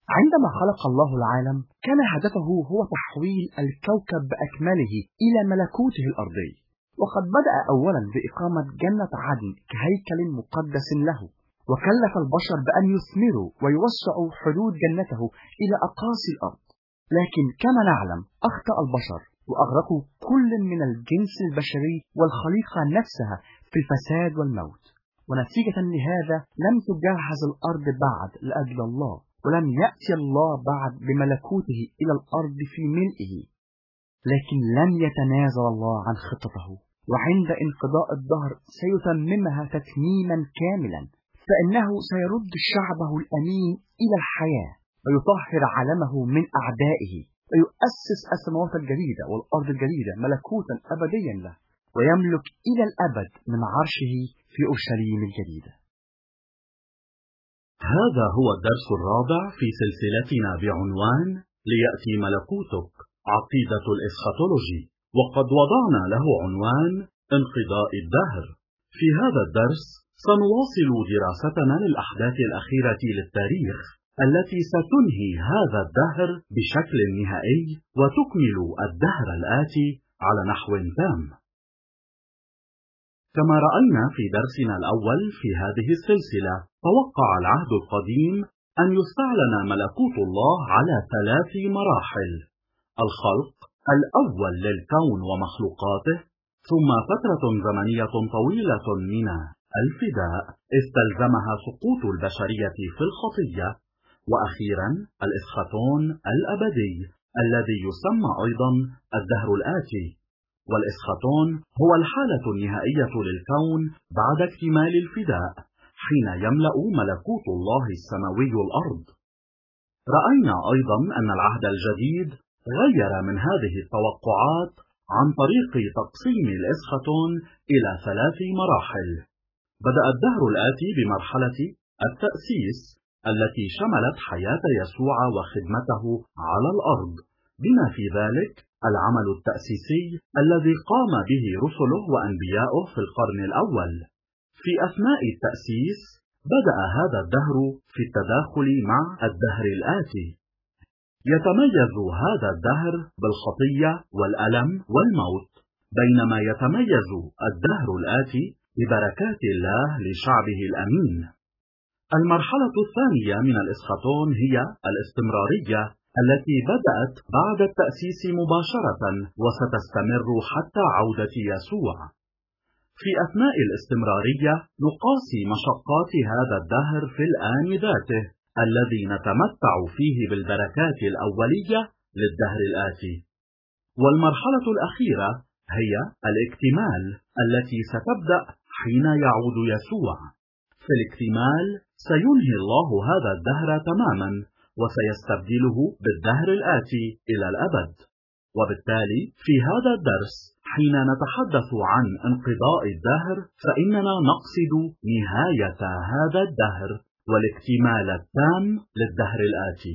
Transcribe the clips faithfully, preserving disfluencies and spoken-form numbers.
عندما خلق الله العالم كان هدفه هو تحويل الكوكب بأكمله إلى ملكوته الأرضي، وقد بدأ أولا بإقامة جنة عدن كهيكل مقدس له، وكلف البشر بأن يثمروا ويوسعوا حدود جنته إلى أقاصي الأرض. لكن كما نعلم أخطأ البشر وأغرقوا كل من الجنس البشري والخليقة نفسها في الفساد والموت، ونتيجة لهذا لم تجهز الأرض بعد لأجل الله، ولم يأتي الله بعد بملكوته إلى الأرض في ملئه. لكن لم يتنازل الله عن خطته، وعند انقضاء الدهر سيتممها تتميما كاملا، فإنه سيرد شعبه الأمين إلى الحياة، ويطهر عالمه من أعدائه، ويؤسس السماوات الجديدة والأرض الجديدة ملكوتا أبديا له، ويملك إلى الأبد من عرشه في أورشليم الجديدة. هذا هو الدرس الرابع في سلسلتنا بعنوان ليأتي ملكوتك، عقيدة الإسخاتولوجي، وقد وضعنا له عنوان انقضاء الدهر. في هذا الدرس سنواصل دراستنا للأحداث الأخيرة للتاريخ التي ستنهي هذا الدهر بشكل نهائي وتكمل الدهر الآتي على نحو تام. كما رأينا في درسنا الأول في هذه السلسلة، توقع العهد القديم أن يستعلن ملكوت الله على ثلاث مراحل: الخلق الأول للكون ومخلوقاته، ثم فترة زمنية طويلة من الفداء استلزمها سقوط البشرية في الخطية، وأخيرا الإسخاتون الأبدي الذي يسمى أيضا الدهر الآتي. والإسخاتون هو الحالة النهائية للكون بعد اكتمال الفداء، حين يملأ ملكوت الله السماوي الأرض. رأينا أيضا أن العهد الجديد غير من هذه التوقعات عن طريق تقسيم الإسخاتون إلى ثلاث مراحل. بدأ الدهر الآتي بمرحلة التأسيس التي شملت حياة يسوع وخدمته على الأرض، بما في ذلك العمل التأسيسي الذي قام به رسله وأنبياؤه في القرن الأول. في أثناء التأسيس بدأ هذا الدهر في التداخل مع الدهر الآتي. يتميز هذا الدهر بالخطية والألم والموت، بينما يتميز الدهر الآتي ببركات الله لشعبه الأمين. المرحلة الثانية من الإسخاتون هي الاستمرارية التي بدأت بعد التأسيس مباشرة وستستمر حتى عودة يسوع. في أثناء الاستمرارية نقاسي مشقات هذا الدهر في الآن ذاته الذي نتمتع فيه بالبركات الأولية للدهر الآتي. والمرحلة الأخيرة هي الاكتمال التي ستبدأ حين يعود يسوع. في الاكتمال سينهي الله هذا الدهر تماما وسيستبدله بالدهر الآتي إلى الأبد. وبالتالي في هذا الدرس حين نتحدث عن انقضاء الدهر فإننا نقصد نهاية هذا الدهر والاكتمال التام للدهر الآتي.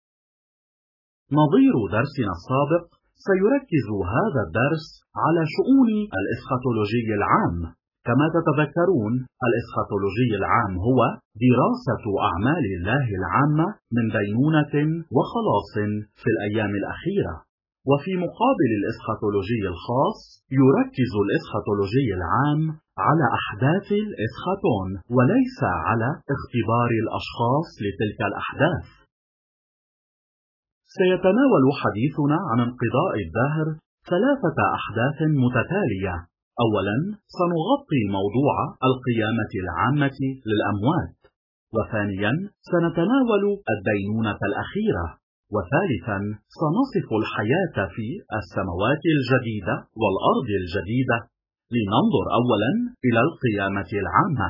نظير درسنا السابق سيركز هذا الدرس على شؤون الإسخاتولوجي العام. كما تتذكرون، الإسخاتولوجي العام هو دراسة أعمال الله العامة من دينونة وخلاص في الأيام الأخيرة. وفي مقابل الإسخاتولوجي الخاص يركز الإسخاتولوجي العام على أحداث الإسخاتون وليس على اختبار الأشخاص لتلك الأحداث. سيتناول حديثنا عن انقضاء الدهر ثلاثة أحداث متتالية. أولا سنغطي موضوع القيامة العامة للأموات، وثانيا سنتناول الدينونة الأخيرة، وثالثا سنصف الحياة في السماوات الجديدة والأرض الجديدة. لننظر أولا إلى القيامة العامة.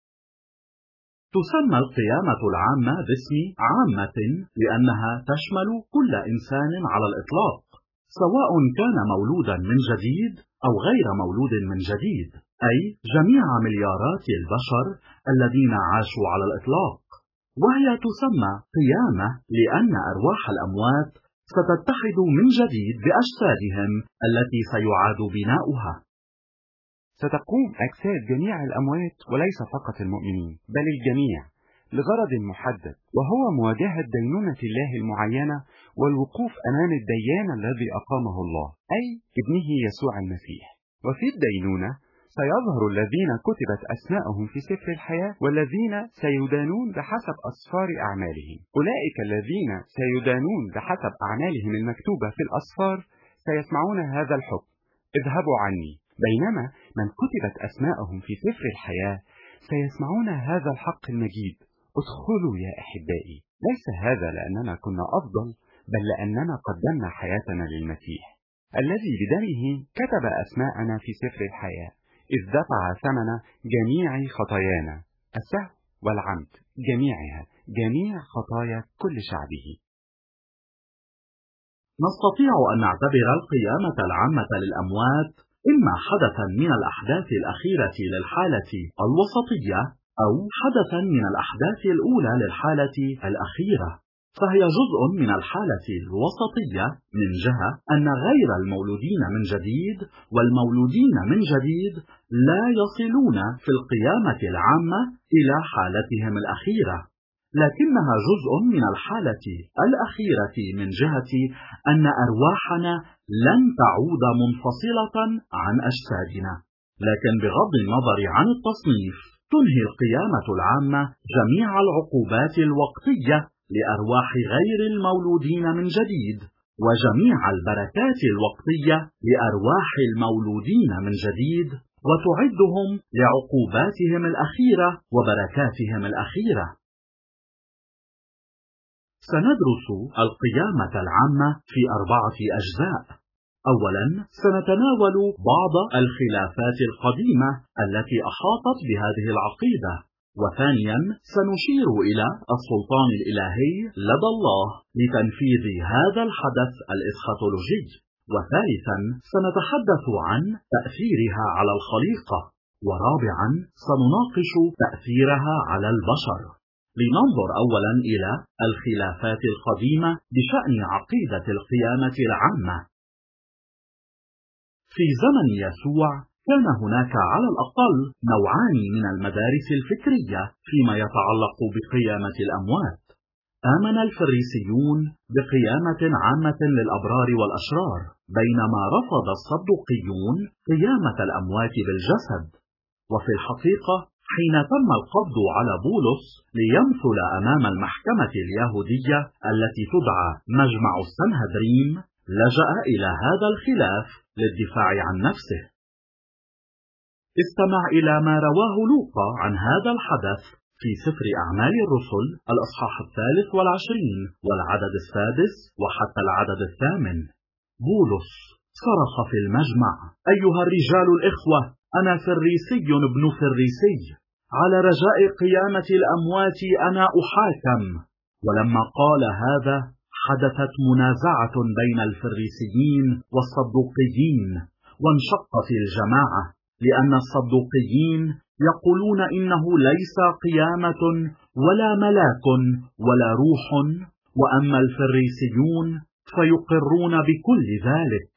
تسمى القيامة العامة باسم عامة لأنها تشمل كل إنسان على الإطلاق، سواء كان مولودا من جديد أو غير مولود من جديد، أي جميع مليارات البشر الذين عاشوا على الإطلاق. وهي تسمى قيامة لأن أرواح الأموات ستتحد من جديد بأجسادهم التي سيعاد بناؤها. ستقوم أجساد جميع الأموات وليس فقط المؤمنين بل الجميع لغرض محدد، وهو مواجهة دينونة الله المعينة والوقوف أمام الديان الذي أقامه الله، أي ابنه يسوع المسيح. وفي الدينونة سيظهر الذين كتبت أسماءهم في سفر الحياة والذين سيدانون بحسب أسفار أعمالهم. أولئك الذين سيدانون بحسب أعمالهم المكتوبة في الأسفار سيسمعون هذا الحكم: اذهبوا عني. بينما من كتبت أسماءهم في سفر الحياة سيسمعون هذا الحق المجيد: ادخلوا يا أحبائي. ليس هذا لأننا كنا أفضل، بل لأننا قدمنا حياتنا للمسيح الذي بدمه كتب أسماءنا في سفر الحياة، إذ دفع ثمن جميع خطايانا، السهو والعمد جميعها، جميع خطايا كل شعبه. نستطيع أن نعتبر القيامة العامة للأموات إما حدثا من الأحداث الأخيرة للحالة الوسطية أو حدثا من الأحداث الأولى للحالة الأخيرة، فهي جزء من الحالة الوسطية من جهة أن غير المولودين من جديد والمولودين من جديد لا يصلون في القيامة العامة إلى حالتهم الأخيرة، لكنها جزء من الحالة الأخيرة من جهة أن أرواحنا لن تعود منفصلة عن أجسادنا. لكن بغض النظر عن التصنيف، تنهي القيامة العامة جميع العقوبات الوقتية لأرواح غير المولودين من جديد، وجميع البركات الوقتية لأرواح المولودين من جديد، وتعدهم لعقوباتهم الأخيرة وبركاتهم الأخيرة. سندرس القيامة العامة في أربعة أجزاء. أولاً، سنتناول بعض الخلافات القديمة التي أحاطت بهذه العقيدة، وثانياً سنشير إلى السلطان الإلهي لدى الله لتنفيذ هذا الحدث الإسخاتولوجي، وثالثاً سنتحدث عن تأثيرها على الخليقة، ورابعاً سنناقش تأثيرها على البشر. لننظر أولاً إلى الخلافات القديمة بشأن عقيدة القيامة العامة. في زمن يسوع كان هناك على الأقل نوعان من المدارس الفكرية فيما يتعلق بقيامة الأموات. آمن الفريسيون بقيامة عامة للأبرار والأشرار، بينما رفض الصدوقيون قيامة الأموات بالجسد. وفي الحقيقة حين تم القبض على بولس ليمثل أمام المحكمة اليهودية التي تدعى مجمع السنهدرين، لجأ إلى هذا الخلاف للدفاع عن نفسه. استمع إلى ما رواه لوقا عن هذا الحدث في سفر أعمال الرسل الأصحاح الثالث والعشرين والعدد السادس وحتى العدد الثامن. بولس صرخ في المجمع: أيها الرجال الإخوة، أنا فريسي ابن فريسي، على رجاء قيامة الأموات أنا أحاكم. ولما قال هذا حدثت منازعة بين الفريسيين والصدوقيين، وانشقت الجماعة، لأن الصدوقيين يقولون إنه ليس قيامة ولا ملاك ولا روح، وأما الفريسيون فيقرون بكل ذلك.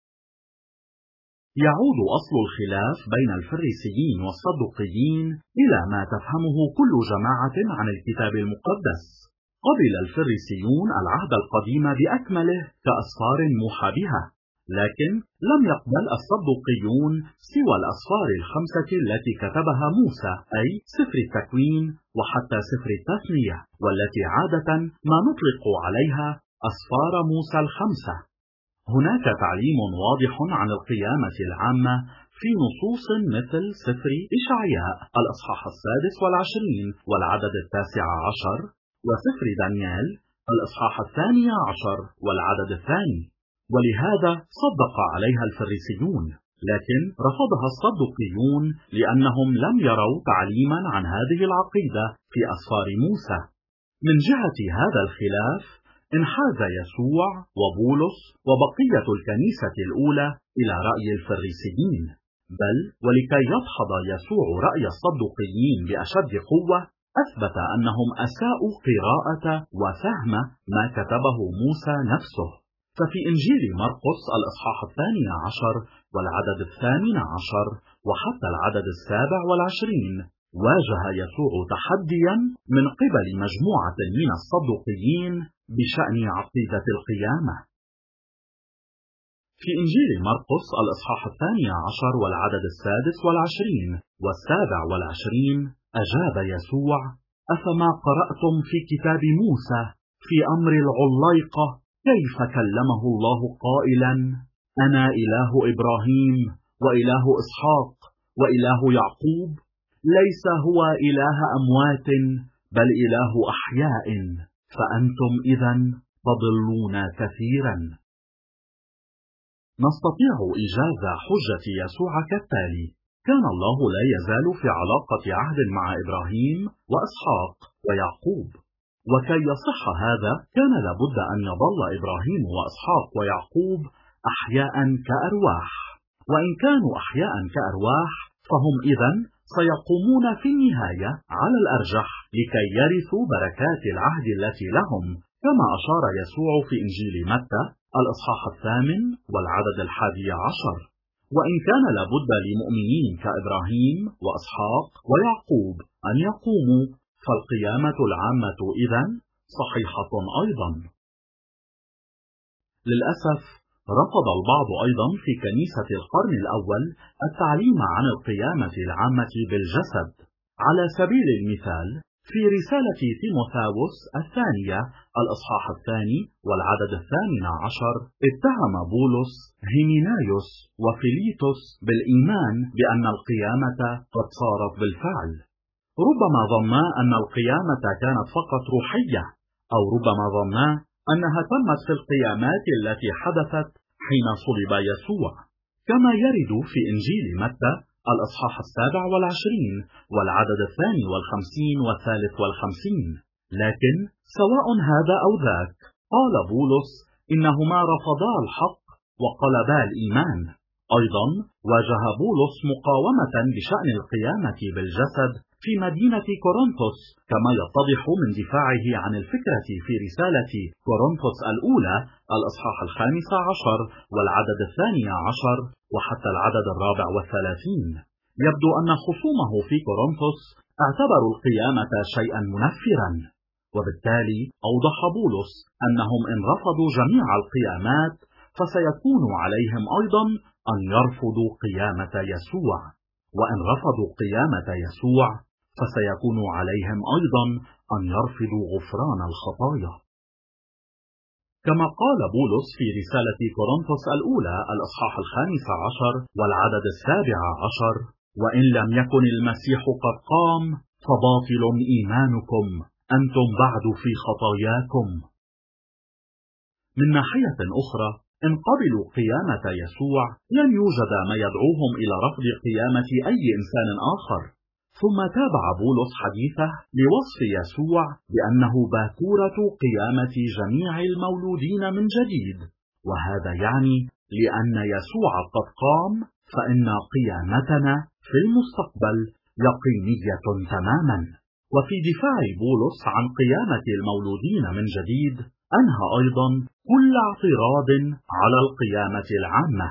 يعود أصل الخلاف بين الفريسيين والصدوقيين إلى ما تفهمه كل جماعة عن الكتاب المقدس. قبل الفريسيون العهد القديم بأكمله كأسفار موحى بها، لكن لم يقبل الصدوقيون سوى الأسفار الخمسة التي كتبها موسى، أي سفر التكوين وحتى سفر التثنية، والتي عادة ما نطلق عليها أسفار موسى الخمسة. هناك تعليم واضح عن القيامة العامة في نصوص مثل سفر إشعياء الأصحاح السادس والعشرين والعدد التاسع عشر، وسفر دانيال الأصحاح الثاني عشر والعدد الثاني، ولهذا صدق عليها الفريسيون، لكن رفضها الصدوقيون لأنهم لم يروا تعليما عن هذه العقيدة في أسفار موسى. من جهة هذا الخلاف انحاز يسوع وبولس وبقية الكنيسة الأولى إلى رأي الفريسيين، بل ولكي يدحض يسوع رأي الصدوقيين بأشد قوة، أثبت أنهم أساءوا قراءة وفهم ما كتبه موسى نفسه. ففي إنجيل مرقس الإصحاح الثاني عشر والعدد الثامن عشر وحتى العدد السابع والعشرين واجه يسوع تحديا من قبل مجموعة من الصدوقيين بشأن عقيدة القيامة. في إنجيل مرقس الإصحاح الثاني عشر والعدد السادس والعشرين والسابع والعشرين أجاب يسوع: أفما قرأتم في كتاب موسى في أمر العليقة كيف كلمه الله قائلا: أنا إله إبراهيم وإله إسحاق وإله يعقوب؟ ليس هو إله أموات بل إله أحياء، فأنتم إذن تضلون كثيرا. نستطيع إيجاز حجة يسوع كالتالي: كان الله لا يزال في علاقة عهد مع إبراهيم وإسحاق ويعقوب، وكي يصح هذا كان لابد أن يظل إبراهيم وإسحاق ويعقوب أحياء كأرواح، وإن كانوا أحياء كأرواح فهم إذن سيقومون في النهاية على الأرجح لكي يرثوا بركات العهد التي لهم، كما أشار يسوع في إنجيل متى الإصحاح الثامن والعدد الحادي عشر. وإن كان لابد لمؤمنين كإبراهيم وإسحاق ويعقوب أن يقوموا، فالقيامة العامة إذن صحيحة أيضا. للأسف رفض البعض أيضا في كنيسة القرن الأول التعليم عن القيامة العامة بالجسد. على سبيل المثال في رسالة تيموثاوس الثانية الإصحاح الثاني والعدد الثامن عشر اتهم بولس هيمينايوس وفيليتوس بالإيمان بأن القيامة قد صارت بالفعل. ربما ظنا أن القيامة كانت فقط روحية، أو ربما ظنا أنها تمت في القيامات التي حدثت حين صلب يسوع، كما يرد في إنجيل متى الإصحاح السابع والعشرين والعدد الثاني والخمسين والثالث والخمسين. لكن سواء هذا أو ذاك، قال بولس إنهما رفضا الحق وقلبا الإيمان. أيضا واجه بولس مقاومة بشأن القيامة بالجسد في مدينة كورنثوس، كما يتضح من دفاعه عن الفكرة في رسالة كورنثوس الأولى الإصحاح الخامس عشر والعدد الثاني عشر وحتى العدد الرابع والثلاثين. يبدو أن خصومه في كورنثوس اعتبروا القيامة شيئا منفرا، وبالتالي أوضح بولس أنهم إن رفضوا جميع القيامات فسيكون عليهم أيضا أن يرفضوا قيامة يسوع، وإن رفضوا قيامة يسوع فسيكون عليهم أيضا أن يرفضوا غفران الخطايا. كما قال بولس في رسالة كورنثوس الأولى الإصحاح الخامس عشر والعدد السابع عشر: وإن لم يكن المسيح قد قام فباطل إيمانكم، أنتم بعد في خطاياكم. من ناحية أخرى، إن قبلوا قيامة يسوع لن يوجد ما يدعوهم إلى رفض قيامة أي إنسان آخر. ثم تابع بولس حديثه لوصف يسوع بأنه باكورة قيامة جميع المولودين من جديد، وهذا يعني لأن يسوع قد قام فإن قيامتنا في المستقبل يقينية تماما. وفي دفاع بولس عن قيامة المولودين من جديد أنهى أيضا كل اعتراض على القيامة العامة.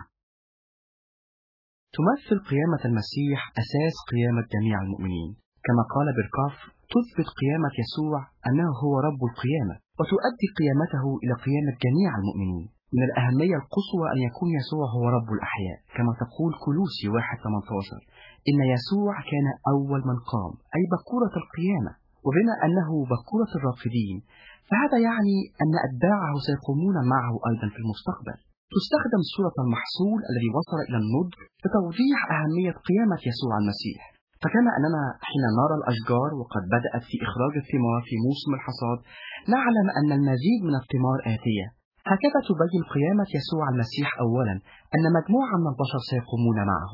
تمثل قيامة المسيح أساس قيامة جميع المؤمنين، كما قال بركاف: تثبت قيامة يسوع أنه هو رب القيامة، وتؤدي قيامته إلى قيامة جميع المؤمنين. من الأهمية القصوى أن يكون يسوع هو رب الأحياء، كما تقول كولوسي واحد ثمانية عشر: إن يسوع كان أول من قام، أي بكورة القيامة. وبما أنه بكورة الراقدين، فهذا يعني أن أتباعه سيقومون معه أيضا في المستقبل. تستخدم صورة المحصول الذي وصل إلى النضج لتوضيح أهمية قيامة يسوع المسيح. فكما أننا حين نرى الأشجار وقد بدأت في إخراج الثمار في موسم الحصاد نعلم أن المزيد من الثمار آتية، هكذا تبين قيامة يسوع المسيح أولا أن مجموعة من البشر سيقومون معه.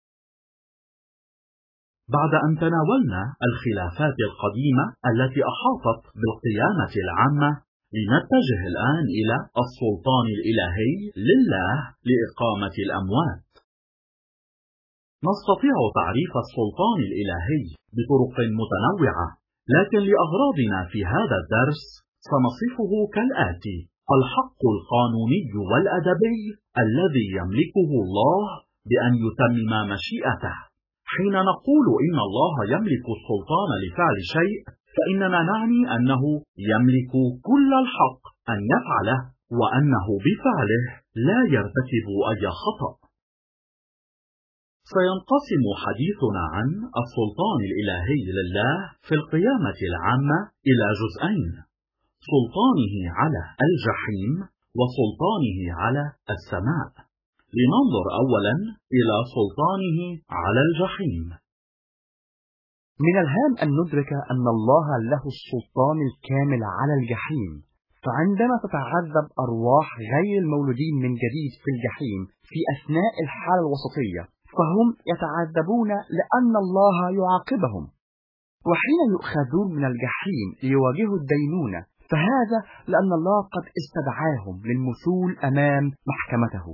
بعد أن تناولنا الخلافات القديمة التي أحاطت بالقيامة العامة، لنتجه الآن إلى السلطان الإلهي لله لإقامة الأموات. نستطيع تعريف السلطان الإلهي بطرق متنوعة، لكن لأغراضنا في هذا الدرس سنصفه كالآتي: الحق القانوني والأدبي الذي يملكه الله بأن يتمم مشيئته، حين نقول إن الله يملك السلطان لفعل شيء، فإننا نعني أنه يملك كل الحق أن يفعله، وأنه بفعله لا يرتكب أي خطأ. سينقسم حديثنا عن السلطان الإلهي لله في القيامة العامة إلى جزئين: سلطانه على الجحيم وسلطانه على السماء. لننظر أولا إلى سلطانه على الجحيم. من الهام أن ندرك أن الله له السلطان الكامل على الجحيم، فعندما تتعذب أرواح غير المولودين من جديد في الجحيم في أثناء الحالة الوسطية، فهم يتعذبون لأن الله يعاقبهم، وحين يؤخذون من الجحيم ليواجهوا الدينونة، فهذا لأن الله قد استدعاهم للمثول أمام محكمته.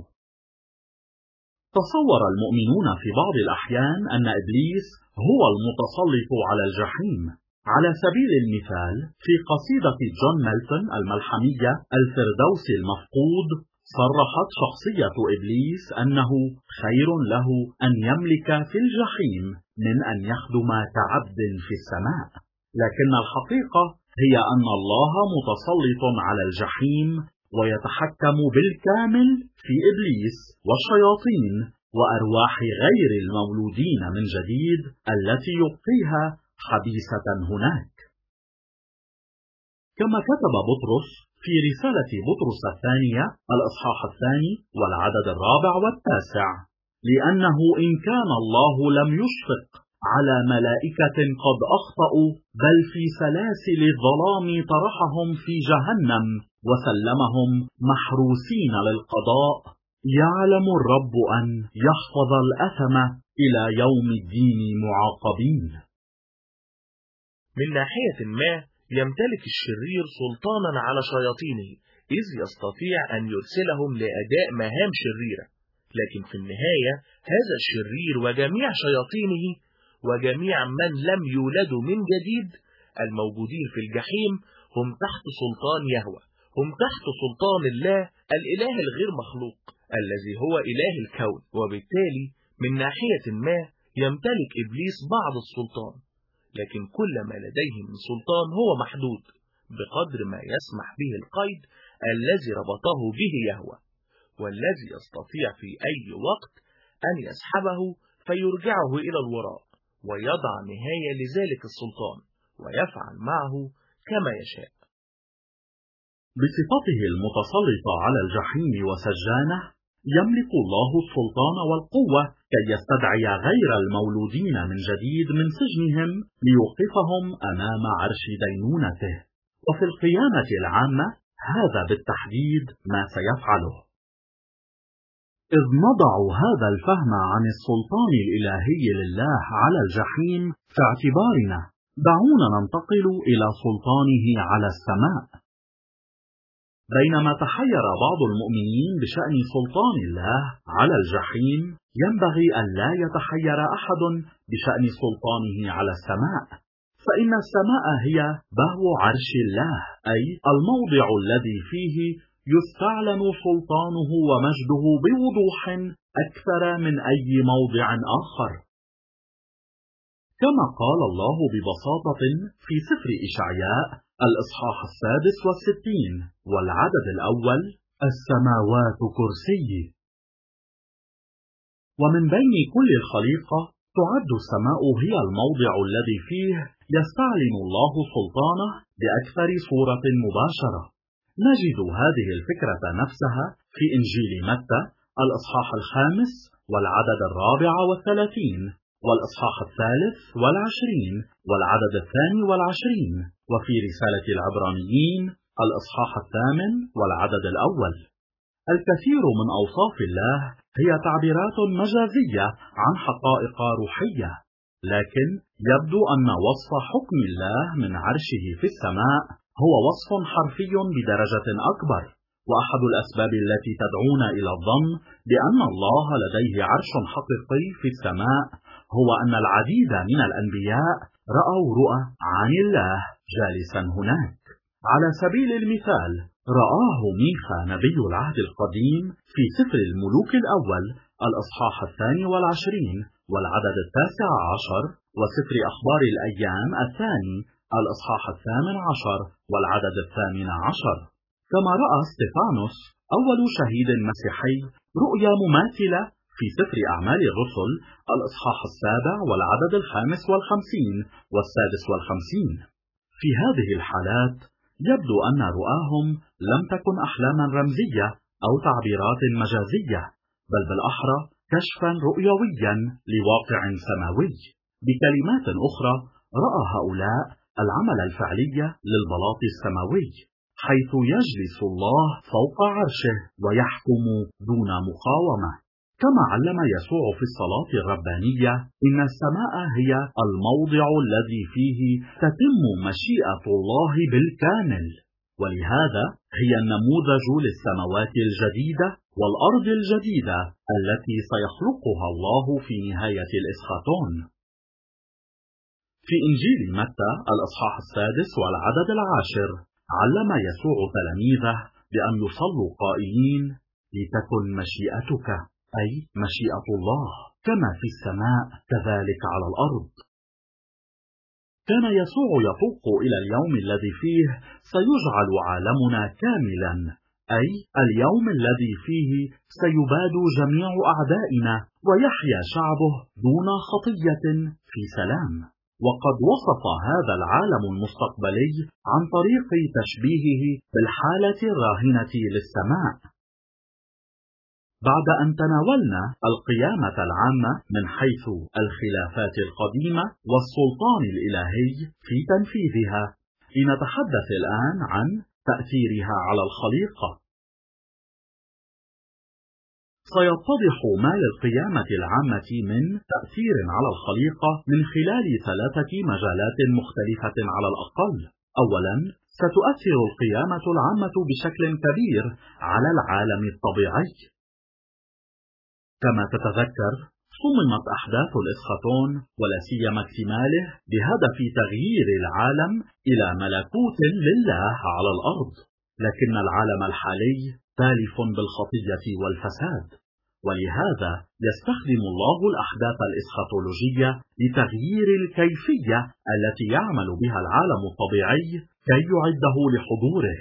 تصور المؤمنون في بعض الأحيان أن إبليس هو المتسلط على الجحيم. على سبيل المثال، في قصيدة جون ميلتون الملحمية الفردوس المفقود، صرحت شخصية إبليس أنه خير له أن يملك في الجحيم من أن يخدم كعبد في السماء. لكن الحقيقة هي أن الله متسلط على الجحيم ويتحكم بالكامل في إبليس والشياطين وأرواح غير المولودين من جديد التي يبقيها حبيسة هناك. كما كتب بطرس في رسالة بطرس الثانية الإصحاح الثاني والعدد الرابع والتاسع: لأنه إن كان الله لم يشفق على ملائكة قد أخطأوا، بل في سلاسل الظلام طرحهم في جهنم وسلمهم محروسين للقضاء، يعلم الرب أن يحفظ الأثم إلى يوم الدين معاقبين. من ناحية ما يمتلك الشرير سلطانا على شياطينه، إذ يستطيع أن يرسلهم لأداء مهام شريرة، لكن في النهاية هذا الشرير وجميع شياطينه وجميع من لم يولدوا من جديد الموجودين في الجحيم هم تحت سلطان يهوه، هم تحت سلطان الله الإله الغير مخلوق الذي هو إله الكون. وبالتالي من ناحية ما يمتلك إبليس بعض السلطان، لكن كل ما لديه من سلطان هو محدود بقدر ما يسمح به القيد الذي ربطه به يهوه، والذي يستطيع في أي وقت أن يسحبه فيرجعه إلى الوراء ويضع نهاية لذلك السلطان ويفعل معه كما يشاء. بصفته المتسلط على الجحيم وسجانه، يملك الله السلطان والقوة كي يستدعي غير المولودين من جديد من سجنهم ليوقفهم أمام عرش دينونته. وفي القيامة العامة هذا بالتحديد ما سيفعله. إذ نضع هذا الفهم عن السلطان الإلهي لله على الجحيم في اعتبارنا، دعونا ننتقل إلى سلطانه على السماء. بينما تحير بعض المؤمنين بشأن سلطان الله على الجحيم، ينبغي أن لا يتحير أحد بشأن سلطانه على السماء، فإن السماء هي بهو عرش الله، أي الموضع الذي فيه يستعلن سلطانه ومجده بوضوح أكثر من أي موضع آخر. كما قال الله ببساطة في سفر إشعياء الإصحاح السادس والستين والعدد الأول: السماوات كرسي. ومن بين كل الخليقة تعد السماء هي الموضع الذي فيه يستعلن الله سلطانه بأكثر صورة مباشرة. نجد هذه الفكرة نفسها في إنجيل متى الإصحاح الخامس والعدد الرابع والثلاثين، والإصحاح الثالث والعشرين والعدد الثاني والعشرين، وفي رسالة العبرانيين الإصحاح الثامن والعدد الأول. الكثير من أوصاف الله هي تعبيرات مجازية عن حقائق روحية، لكن يبدو أن وصف حكم الله من عرشه في السماء هو وصف حرفي بدرجة أكبر. وأحد الأسباب التي تدعونا إلى الظن بأن الله لديه عرش حقيقي في السماء هو أن العديد من الأنبياء رأوا رؤى عن الله جالسا هناك. على سبيل المثال، رآه ميخا نبي العهد القديم في سفر الملوك الأول الإصحاح الثاني والعشرين والعدد التاسع عشر، وسفر أخبار الأيام الثاني الإصحاح الثامن عشر والعدد الثامن عشر. كما رأى ستيفانوس أول شهيد مسيحي رؤيا مماثلة في سفر أعمال الرسل الإصحاح السابع والعدد الخامس والخمسين والسادس والخمسين. في هذه الحالات يبدو أن رؤاهم لم تكن أحلاما رمزية أو تعبيرات مجازية، بل بالأحرى كشفا رؤيويا لواقع سماوي. بكلمات أخرى، رأى هؤلاء العمل الفعلي للبلاط السماوي، حيث يجلس الله فوق عرشه ويحكم دون مقاومة. كما علم يسوع في الصلاة الربانية إن السماء هي الموضع الذي فيه تتم مشيئة الله بالكامل، ولهذا هي النموذج للسماوات الجديدة والأرض الجديدة التي سيخلقها الله في نهاية الإسخاتون. في إنجيل متى الإصحاح السادس والعدد العاشر علم يسوع تلاميذه بأن يصلوا قائلين: لتكن مشيئتك، أي مشيئة الله، كما في السماء كذلك على الأرض. كان يسوع يفوق إلى اليوم الذي فيه سيجعل عالمنا كاملا، أي اليوم الذي فيه سيباد جميع أعدائنا ويحيا شعبه دون خطية في سلام. وقد وصف هذا العالم المستقبلي عن طريق تشبيهه بالحالة الراهنة للسماء. بعد أن تناولنا القيامة العامة من حيث الخلافات القديمة والسلطان الإلهي في تنفيذها، لنتحدث الآن عن تأثيرها على الخليقة. سيتضح ما للقيامة العامة من تأثير على الخليقة من خلال ثلاثة مجالات مختلفة على الأقل. أولاً، ستؤثر القيامة العامة بشكل كبير على العالم الطبيعي. كما تتذكر، صممت أحداث الإسخاتون ولا سيما اكتماله بهدف تغيير العالم إلى ملكوت لله على الأرض، لكن العالم الحالي تالف بالخطية والفساد، ولهذا يستخدم الله الأحداث الإسخاتولوجية لتغيير الكيفية التي يعمل بها العالم الطبيعي كي يعده لحضوره.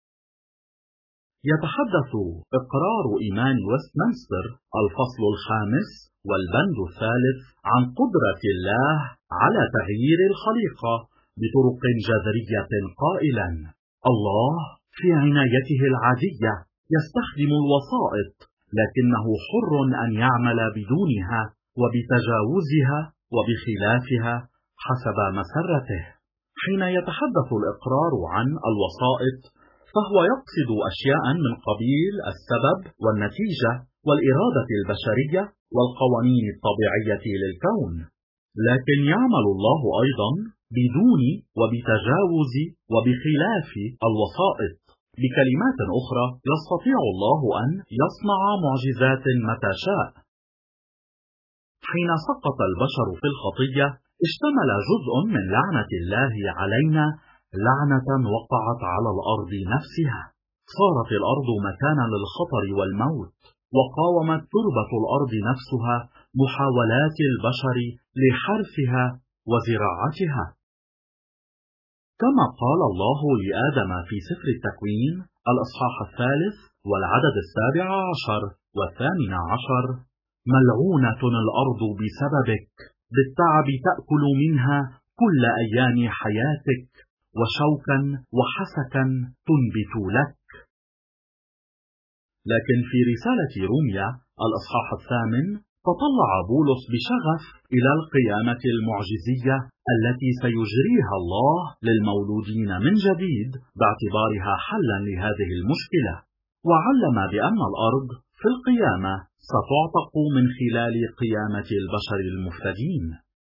يتحدث إقرار إيمان ويستمنستر الفصل الخامس والبند الثالث عن قدرة الله على تغيير الخليقة بطرق جذرية قائلا: الله في عنايته العادية يستخدم الوسائط، لكنه حر أن يعمل بدونها وبتجاوزها وبخلافها حسب مسرته. حين يتحدث الإقرار عن الوسائط، فهو يقصد أشياء من قبيل السبب والنتيجة والإرادة البشرية والقوانين الطبيعية للكون، لكن يعمل الله أيضا بدون وبتجاوز وبخلاف الوسائط. بكلمات أخرى، يستطيع الله أن يصنع معجزات متى شاء. حين سقط البشر في الخطية، اشتمل جزء من لعنة الله علينا لعنة وقعت على الأرض نفسها. صارت الأرض مكانا للخطر والموت، وقاومت تربة الأرض نفسها محاولات البشر لحرثها وزراعتها. كما قال الله لآدم في سفر التكوين الإصحاح الثالث والعدد السابع عشر والثامن عشر: ملعونة الأرض بسببك، بالتعب تأكل منها كل أيام حياتك، وشوكا وحسكا تنبت لك. لكن في رسالة روميا الإصحاح الثامن تطلع بولس بشغف إلى القيامة المعجزية التي سيجريها الله للمولودين من جديد باعتبارها حلا لهذه المشكلة، وعلم بأن الأرض في القيامة ستعتق من خلال قيامة البشر المفتدين.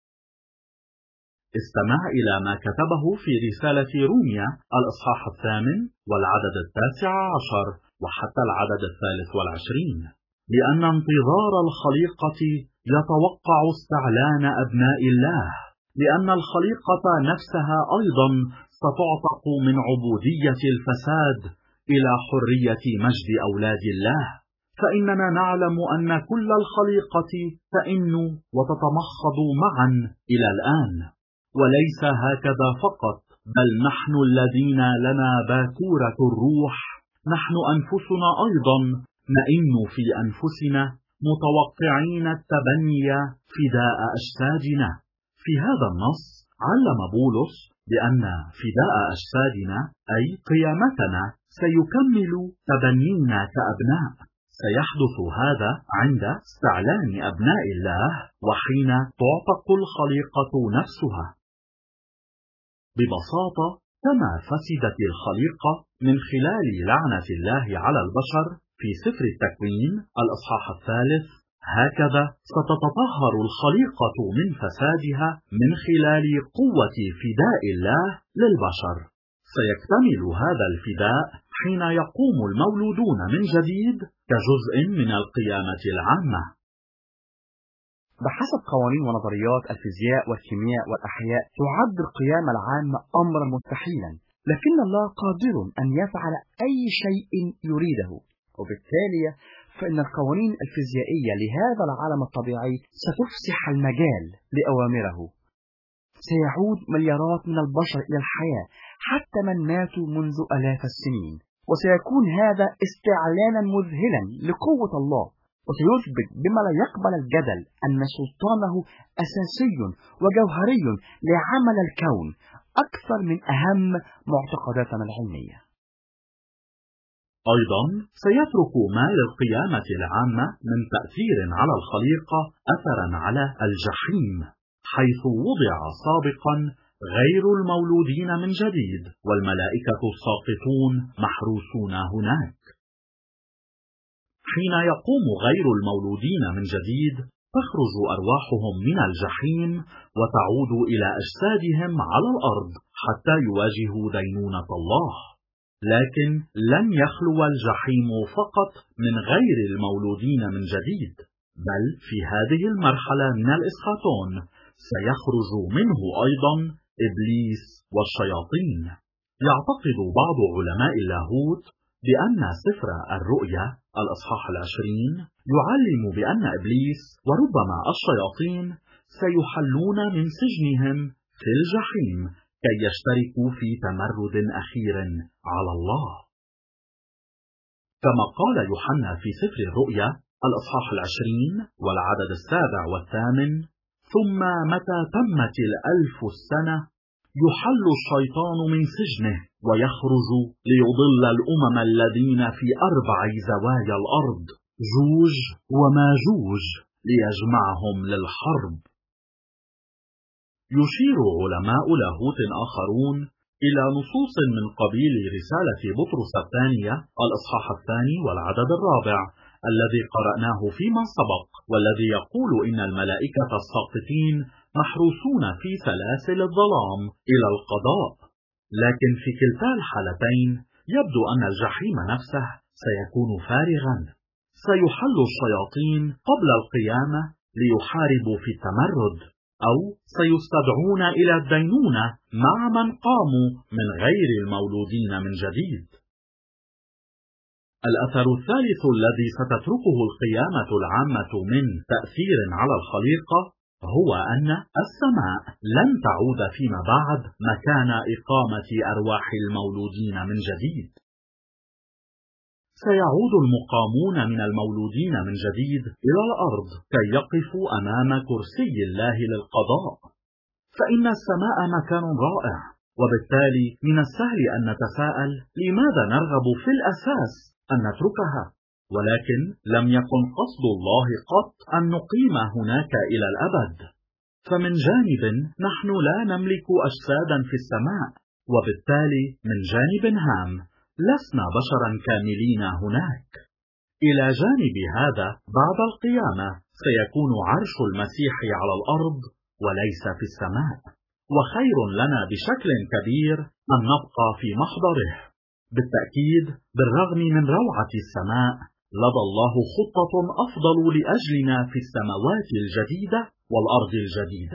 استمع إلى ما كتبه في رسالة روميا الإصحاح الثامن والعدد التاسع عشر وحتى العدد الثالث والعشرين: لأن انتظار الخليقة يتوقع استعلان أبناء الله، لأن الخليقة نفسها أيضا ستعتق من عبودية الفساد إلى حرية مجد أولاد الله، فإننا نعلم أن كل الخليقة تئن وتتمخض معا إلى الآن، وليس هكذا فقط، بل نحن الذين لنا باكورة الروح نحن أنفسنا أيضا نئن في أنفسنا متوقعين التبني فداء أجسادنا. في هذا النص علم بولس بأن فداء أجسادنا أي قيامتنا سيكمل تبنينا كأبناء. سيحدث هذا عند استعلان أبناء الله وحين تعتق الخليقة نفسها. ببساطة، كما فسدت الخليقة من خلال لعنة الله على البشر في سفر التكوين الإصحاح الثالث، هكذا ستتطهر الخليقة من فسادها من خلال قوة فداء الله للبشر. سيكتمل هذا الفداء حين يقوم المولودون من جديد كجزء من القيامة العامة. بحسب قوانين ونظريات الفيزياء والكيمياء والأحياء تعد القيامة العامة أمرا مستحيلا، لكن الله قادر أن يفعل أي شيء يريده، وبالتالي فإن القوانين الفيزيائية لهذا العالم الطبيعي ستفسح المجال لأوامره. سيعود مليارات من البشر إلى الحياة حتى من ماتوا منذ آلاف السنين، وسيكون هذا استعلانا مذهلا لقوة الله، وسيثبت بما لا يقبل الجدل أن سلطانه أساسي وجوهري لعمل الكون أكثر من أهم معتقداتنا العلمية. أيضا سيترك ما للقيامة العامة من تأثير على الخليقة أثرا على الجحيم، حيث وضع سابقا غير المولودين من جديد والملائكة الساقطون محروسون هناك. حين يقوم غير المولودين من جديد تخرج أرواحهم من الجحيم وتعود إلى أجسادهم على الأرض حتى يواجهوا دينونة الله. لكن لن يخلو الجحيم فقط من غير المولودين من جديد، بل في هذه المرحلة من الإسخاتون سيخرج منه أيضا إبليس والشياطين. يعتقد بعض علماء اللاهوت بأن سفر الرؤيا الإصحاح العشرين يعلم بأن إبليس وربما الشياطين سيحلون من سجنهم في الجحيم كي يشتركوا في تمرد أخير على الله. كما قال يوحنا في سفر الرؤيا الإصحاح العشرين والعدد السابع والثامن: ثم متى تمت الألف السنة يحل الشيطان من سجنه ويخرج ليضل الأمم الذين في أربع زوايا الأرض جوج وماجوج ليجمعهم للحرب. يشير علماء لاهوت آخرون إلى نصوص من قبيل رسالة بطرس الثانية الإصحاح الثاني والعدد الرابع الذي قرأناه فيما سبق، والذي يقول إن الملائكة الساقطين محروسون في سلاسل الظلام إلى القضاء. لكن في كلتا الحالتين يبدو أن الجحيم نفسه سيكون فارغا. سيحل الشياطين قبل القيامة ليحاربوا في التمرد، أو سيستدعون إلى الدينونة مع من قاموا من غير المولودين من جديد. الأثر الثالث الذي ستتركه القيامة العامة من تأثير على الخليقة هو أن السماء لن تعود فيما بعد مكان إقامة أرواح المولودين من جديد. سيعود المقامون من المولودين من جديد إلى الأرض كي يقفوا أمام كرسي الله للقضاء، فإن السماء مكان رائع، وبالتالي من السهل أن نتساءل لماذا نرغب في الأساس أن نتركها، ولكن لم يكن قصد الله قط أن نقيم هناك إلى الأبد. فمن جانب نحن لا نملك أجسادا في السماء، وبالتالي من جانب هام لسنا بشرا كاملين هناك. إلى جانب هذا بعد القيامة سيكون عرش المسيح على الأرض وليس في السماء، وخير لنا بشكل كبير أن نبقى في محضره. بالتأكيد بالرغم من روعة السماء لدى الله خطة أفضل لأجلنا في السماوات الجديدة والأرض الجديدة.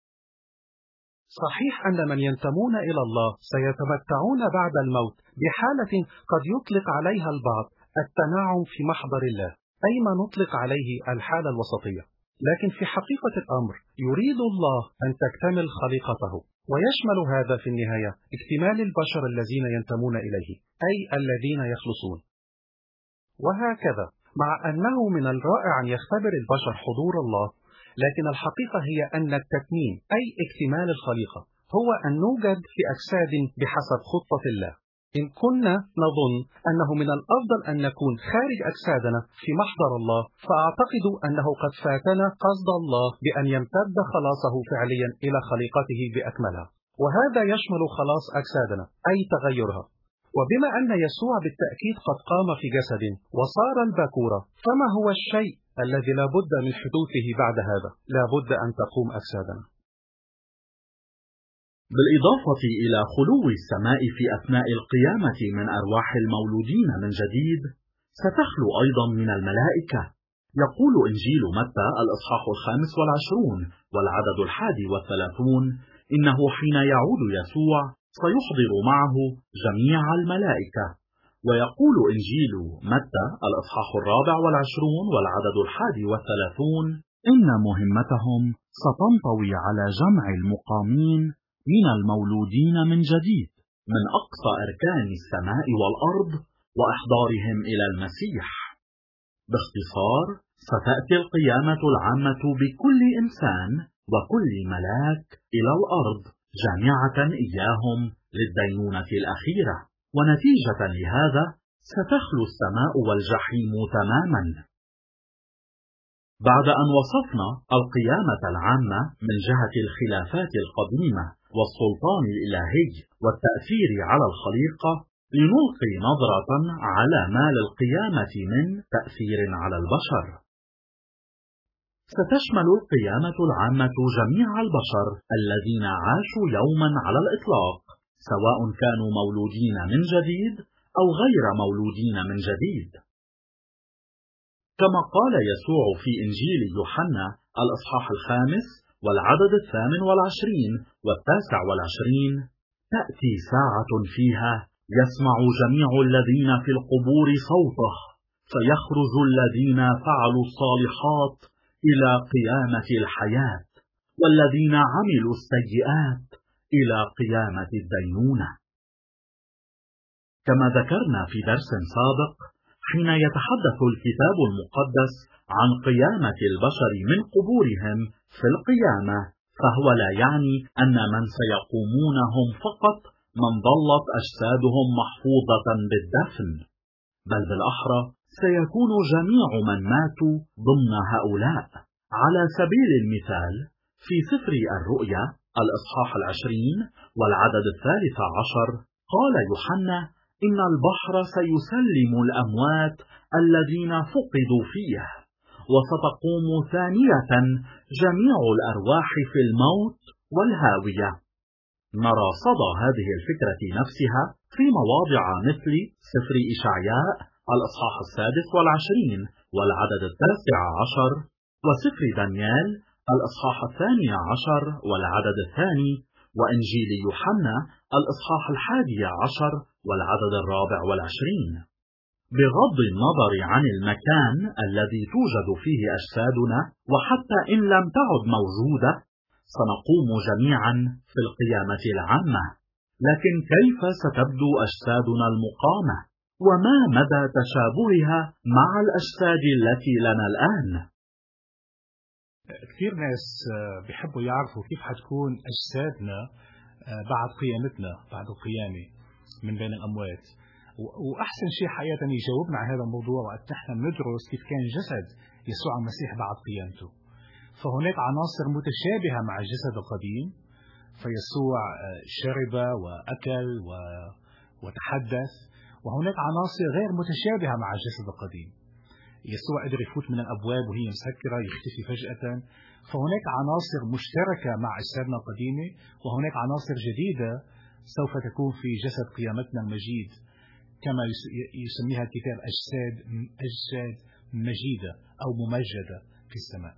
صحيح أن من ينتمون إلى الله سيتمتعون بعد الموت بحالة قد يطلق عليها البعض التنعم في محضر الله، أي ما نطلق عليه الحالة الوسطية. لكن في حقيقة الأمر يريد الله أن تكتمل خليقته، ويشمل هذا في النهاية اكتمال البشر الذين ينتمون إليه، أي الذين يخلصون. وهكذا مع أنه من الرائع أن يختبر البشر حضور الله، لكن الحقيقة هي أن التتميم أي اكتمال الخليقة هو أن نوجد في أجساد بحسب خطة الله. إن كنا نظن أنه من الأفضل أن نكون خارج أجسادنا في محضر الله، فأعتقد أنه قد فاتنا قصد الله بأن يمتد خلاصه فعليا إلى خليقته بأكملها، وهذا يشمل خلاص أجسادنا أي تغيرها. وبما أن يسوع بالتأكيد قد قام في جسد وصار الباكورة، فما هو الشيء الذي لا بد من حدوثه بعد هذا؟ لا بد أن تقوم أجسادنا. بالإضافة إلى خلو السماء في أثناء القيامة من أرواح المولودين من جديد، ستخلو أيضا من الملائكة. يقول إنجيل متى الإصحاح الخامس والعشرون والعدد الحادي والثلاثون إنه حين يعود يسوع سيحضر معه جميع الملائكة. ويقول إنجيل متى الإصحاح الرابع والعشرون والعدد الحادي والثلاثون إن مهمتهم ستنطوي على جمع المقامين من المولودين من جديد من أقصى أركان السماء والأرض وإحضارهم إلى المسيح. باختصار، ستأتي القيامة العامة بكل إنسان وكل ملاك إلى الأرض جامعة إياهم للدينونة الأخيرة، ونتيجة لهذا ستخلو السماء والجحيم تماما. بعد أن وصفنا القيامة العامة من جهة الخلافات القديمة والسلطان الإلهي والتأثير على الخليقة، لنلقي نظرة على ما للقيامة من تأثير على البشر. ستشمل القيامة العامة جميع البشر الذين عاشوا يوما على الإطلاق، سواء كانوا مولودين من جديد أو غير مولودين من جديد. كما قال يسوع في إنجيل يوحنا الإصحاح الخامس والعدد الثامن والعشرين والتاسع والعشرين: تأتي ساعة فيها يسمع جميع الذين في القبور صوته، فيخرج الذين فعلوا الصالحات إلى قيامة الحياة، والذين عملوا السيئات إلى قيامة الدينونة. كما ذكرنا في درس سابق، حين يتحدث الكتاب المقدس عن قيامة البشر من قبورهم في القيامة، فهو لا يعني أن من سيقومون هم فقط من ظلت أجسادهم محفوظة بالدفن، بل بالأحرى سيكون جميع من ماتوا ضمن هؤلاء. على سبيل المثال، في سفر الرؤيا الإصحاح العشرين والعدد الثالث عشر قال يوحنا إن البحر سيسلم الأموات الذين فقدوا فيه، وستقوم ثانية جميع الأرواح في الموت والهاوية. نرى صدى هذه الفكرة نفسها في مواضع مثل سفر إشعياء الإصحاح السادس والعشرين والعدد التاسع عشر، وسفر دانيال الإصحاح الثاني عشر والعدد الثاني، وإنجيل يوحنا الإصحاح الحادي عشر والعدد الرابع والعشرين. بغض النظر عن المكان الذي توجد فيه أجسادنا، وحتى إن لم تعد موجودة، سنقوم جميعا في القيامة العامة. لكن كيف ستبدو أجسادنا المقامة؟ وما مدى تشابهها مع الأجساد التي لنا الآن؟ كثير ناس بيحبوا يعرفوا كيف حتكون أجسادنا بعد قيامتنا، بعد القيامة من بين الأموات. وأحسن شيء حقيقة يجاوبنا على هذا الموضوع وقت نحن ندرس كيف كان جسد يسوع المسيح بعد قيامته. فهناك عناصر متشابهة مع الجسد القديم، فيسوع شرب وأكل وتحدث، وهناك عناصر غير متشابهة مع الجسد القديم. يسوع قدر يفوت من الأبواب وهي مسكرة، يختفي فجأة. فهناك عناصر مشتركة مع أجسادنا القديمة، وهناك عناصر جديدة سوف تكون في جسد قيامتنا المجيد، كما يسميها الكتاب أجساد أجساد مجيدة أو ممجدة في السماء.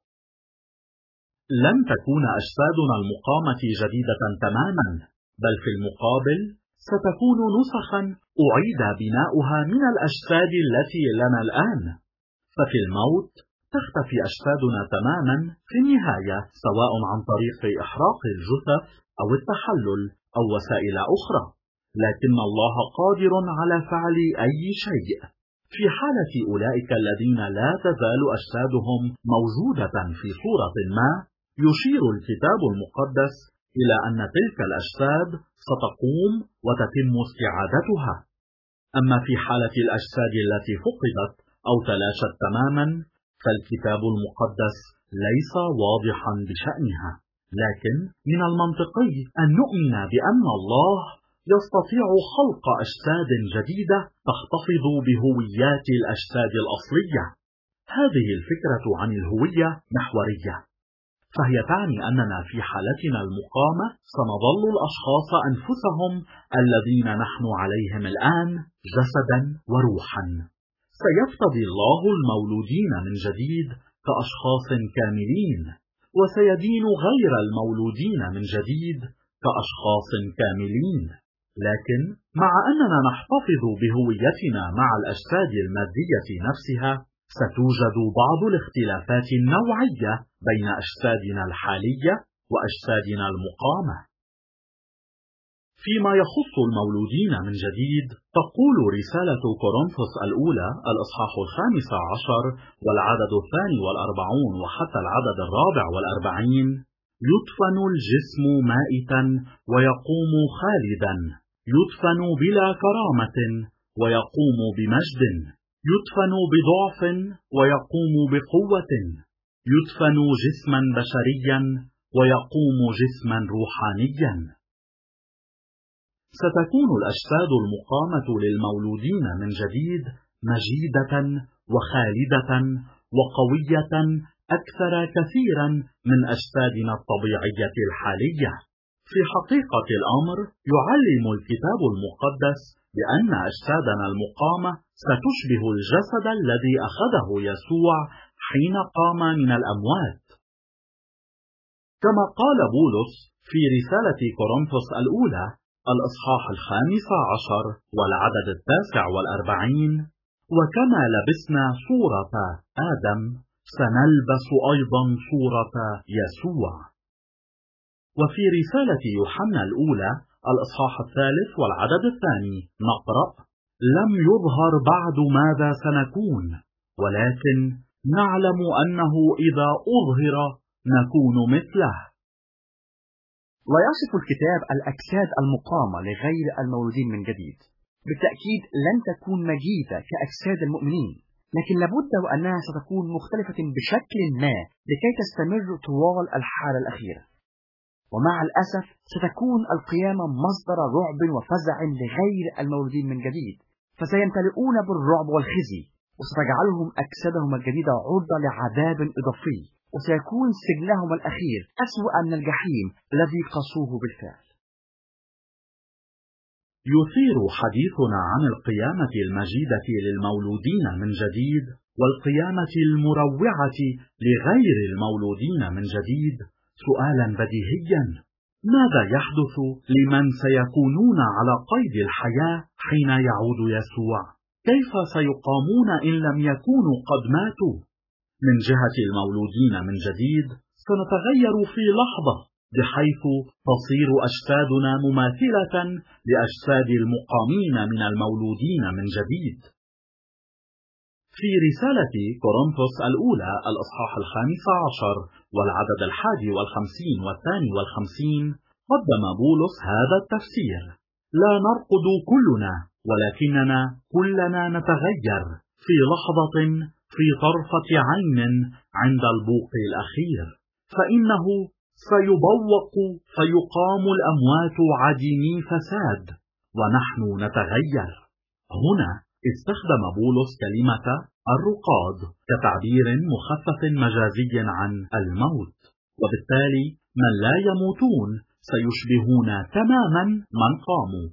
لن تكون أجسادنا المقامة جديدة تماما، بل في المقابل ستكون نسخا أعيد بناؤها من الأجساد التي لنا الآن. ففي الموت تختفي أجسادنا تماما في النهاية، سواء عن طريق إحراق الجثث أو التحلل أو وسائل أخرى، لكن الله قادر على فعل أي شيء. في حالة أولئك الذين لا تزال أجسادهم موجودة في صورة ما، يشير الكتاب المقدس إلى أن تلك الأجساد ستقوم وتتم استعادتها. أما في حالة الأجساد التي فقدت أو تلاشت تماما، فالكتاب المقدس ليس واضحا بشأنها، لكن من المنطقي أن نؤمن بأن الله يستطيع خلق أجساد جديدة تحتفظ بهويات الأجساد الأصلية. هذه الفكرة عن الهوية محورية، فهي تعني أننا في حالتنا المقامة سنظل الأشخاص أنفسهم الذين نحن عليهم الآن جسدا وروحا. سيفتدي الله المولودين من جديد كأشخاص كاملين، وسيدين غير المولودين من جديد كأشخاص كاملين. لكن مع أننا نحتفظ بهويتنا مع الأجساد المادية نفسها، ستوجد بعض الاختلافات النوعية بين أجسادنا الحالية وأجسادنا المقامة. فيما يخص المولودين من جديد، تقول رسالة كورنثوس الأولى الإصحاح الخامس عشر والعدد الثاني والأربعون وحتى العدد الرابع والأربعين: يدفن الجسم مائتا ويقوم خالدا، يدفن بلا كرامة ويقوم بمجد، يدفن بضعف ويقوم بقوة، يدفن جسما بشريا ويقوم جسما روحانيا. ستكون الأجساد المقامة للمولودين من جديد مجيدة وخالدة وقوية أكثر كثيرا من أجسادنا الطبيعية الحالية. في حقيقة الأمر، يعلم الكتاب المقدس بأن أجسادنا المقامة ستشبه الجسد الذي أخذه يسوع حين قام من الأموات. كما قال بولس في رسالة كورنثوس الأولى الإصحاح الخامس عشر والعدد التاسع والأربعين: وكما لبسنا صورة آدم سنلبس أيضا صورة يسوع. وفي رسالة يوحنا الأولى الإصحاح الثالث والعدد الثاني نقرأ: لم يظهر بعد ماذا سنكون، ولكن نعلم أنه إذا أظهر نكون مثله. ويصف الكتاب الأجساد المقامة لغير المولودين من جديد. بالتأكيد لن تكون مجيدة كأجساد المؤمنين، لكن لابد وأنها ستكون مختلفة بشكل ما لكي تستمر طوال الحالة الأخيرة. ومع الأسف ستكون القيامة مصدر رعب وفزع لغير المولودين من جديد، فسيمتلئون بالرعب والخزي، وستجعلهم أجسادهم الجديدة عرضة لعذاب إضافي، وسيكون سجنهم الأخير أسوأ من الجحيم الذي قصوه بالفعل. يثير حديثنا عن القيامة المجيدة للمولودين من جديد والقيامة المروعة لغير المولودين من جديد سؤالا بديهيا: ماذا يحدث لمن سيكونون على قيد الحياة حين يعود يسوع؟ كيف سيقامون إن لم يكونوا قد ماتوا؟ من جهة المولودين من جديد سنتغير في لحظة، بحيث تصير أجسادنا مماثلة لأجساد المقامين من المولودين من جديد. في رسالة كورنثوس الأولى الإصحاح الخامس عشر والعدد الحادي والخمسين والثاني والخمسين قدم بولس هذا التفسير: لا نرقد كلنا، ولكننا كلنا نتغير في لحظة، في طرفة عين، عند البوق الأخير، فإنه سيبوق فيقام الأموات عديمي فساد، ونحن نتغير. هنا استخدم بولس كلمة الرقاد كتعبير مخفف مجازي عن الموت، وبالتالي من لا يموتون سيشبهون تماما من قاموا.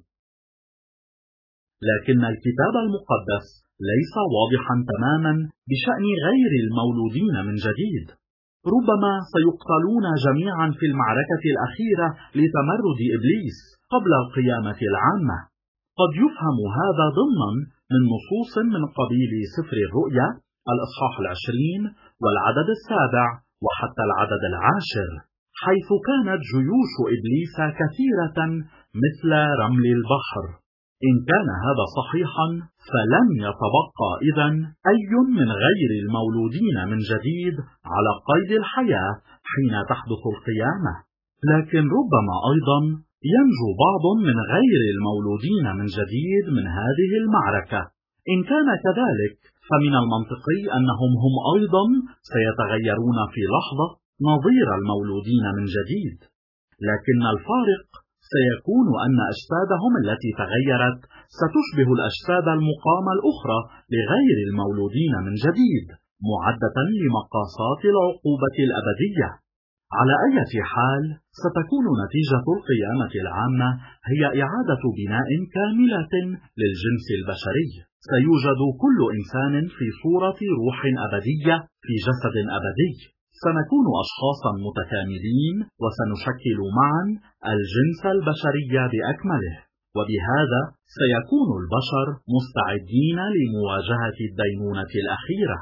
لكن الكتاب المقدس ليس واضحا تماما بشأن غير المولودين من جديد. ربما سيقتلون جميعا في المعركة الأخيرة لتمرد إبليس قبل القيامة العامة. قد يفهم هذا ضمنا من نصوص من قبيل سفر الرؤيا الإصحاح العشرين والعدد السابع وحتى العدد العاشر، حيث كانت جيوش إبليس كثيرة مثل رمل البحر. إن كان هذا صحيحا فلن يتبقى إذن أي من غير المولودين من جديد على قيد الحياة حين تحدث القيامة، لكن ربما أيضا ينجو بعض من غير المولودين من جديد من هذه المعركة. إن كان كذلك فمن المنطقي أنهم هم أيضا سيتغيرون في لحظة نظير المولودين من جديد، لكن الفارق سيكون أن أجسادهم التي تغيرت ستشبه الأجساد المقامة الأخرى لغير المولودين من جديد، معدة لمقاسات العقوبة الأبدية. على أي حال ستكون نتيجة القيامة العامة هي إعادة بناء كاملة للجنس البشري. سيوجد كل إنسان في صورة روح أبدية في جسد أبدي. سنكون أشخاصا متكاملين وسنشكل معا الجنس البشري بأكمله، وبهذا سيكون البشر مستعدين لمواجهة الدينونة الأخيرة.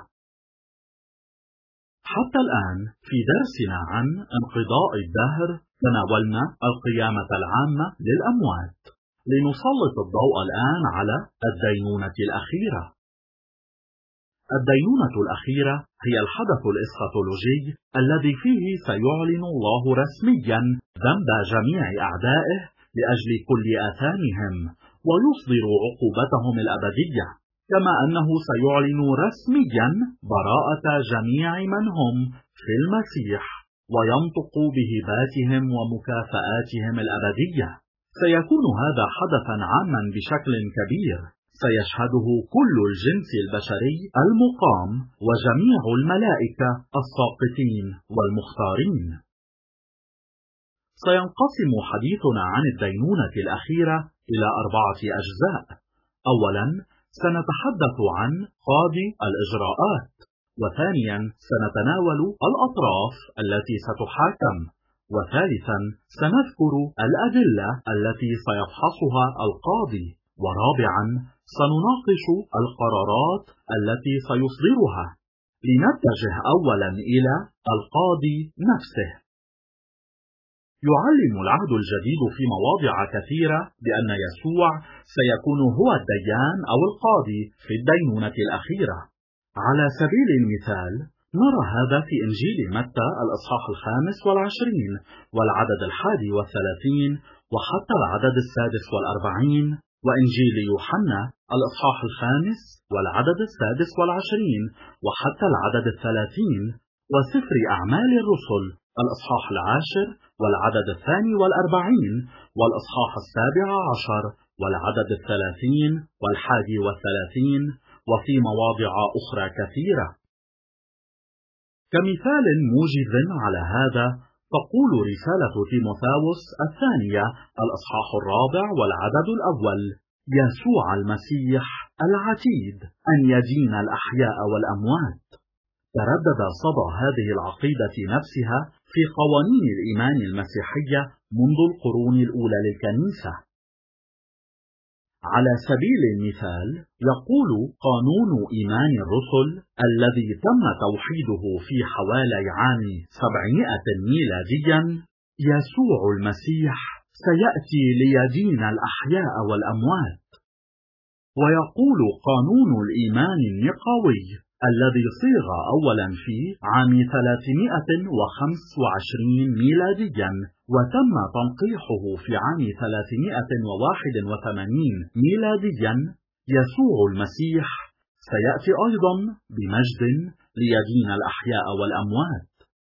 حتى الآن في درسنا عن انقضاء الدهر تناولنا القيامة العامة للأموات. لنسلط الضوء الآن على الدينونة الأخيرة. الدينونة الأخيرة هي الحدث الإسخاتولوجي الذي فيه سيعلن الله رسميا ذنب جميع أعدائه لأجل كل آثامهم ويصدر عقوبتهم الأبدية، كما أنه سيعلن رسميا براءة جميع من هم في المسيح وينطق بهباتهم ومكافآتهم الأبدية. سيكون هذا حدثا عاما بشكل كبير سيشهده كل الجنس البشري المقام وجميع الملائكة الساقطين والمختارين. سينقسم حديثنا عن الدينونة الأخيرة إلى أربعة أجزاء. أولا سنتحدث عن قاضي الإجراءات، وثانيا سنتناول الأطراف التي ستحاكم، وثالثا سنذكر الأدلة التي سيفحصها القاضي، ورابعا سنناقش القرارات التي سيصدرها. لنتجه أولا إلى القاضي نفسه. يعلم العهد الجديد في مواضع كثيرة بأن يسوع سيكون هو الديان أو القاضي في الدينونة الأخيرة. على سبيل المثال نرى هذا في إنجيل متى الإصحاح الخامس والعشرين والعدد الحادي والثلاثين وحتى العدد السادس والأربعين، وإنجيل يوحنا الإصحاح الخامس والعدد السادس والعشرين وحتى العدد الثلاثين، وسفر أعمال الرسل الإصحاح العاشر والعدد الثاني والأربعين والإصحاح السابع عشر والعدد الثلاثين والحادي والثلاثين، وفي مواضع أخرى كثيرة. كمثال موجز على هذا تقول رسالة تيموثاوس الثانية الإصحاح الرابع والعدد الأول: يسوع المسيح العتيد أن يدين الأحياء والأموات. تردد صدى هذه العقيدة نفسها في قوانين الإيمان المسيحية منذ القرون الأولى للكنيسة. على سبيل المثال يقول قانون إيمان الرسل الذي تم توحيده في حوالي عام سبعمائة ميلاديا: يسوع المسيح سيأتي ليدين الأحياء والأموات. ويقول قانون الإيمان النقاوي الذي صيغ أولا في عام ثلاثمائة وخمسة وعشرين ميلاديا وتم تنقيحه في عام ثلاثمائة وواحد وثمانين ميلاديا: يسوع المسيح سيأتي أيضا بمجد ليدين الأحياء والأموات.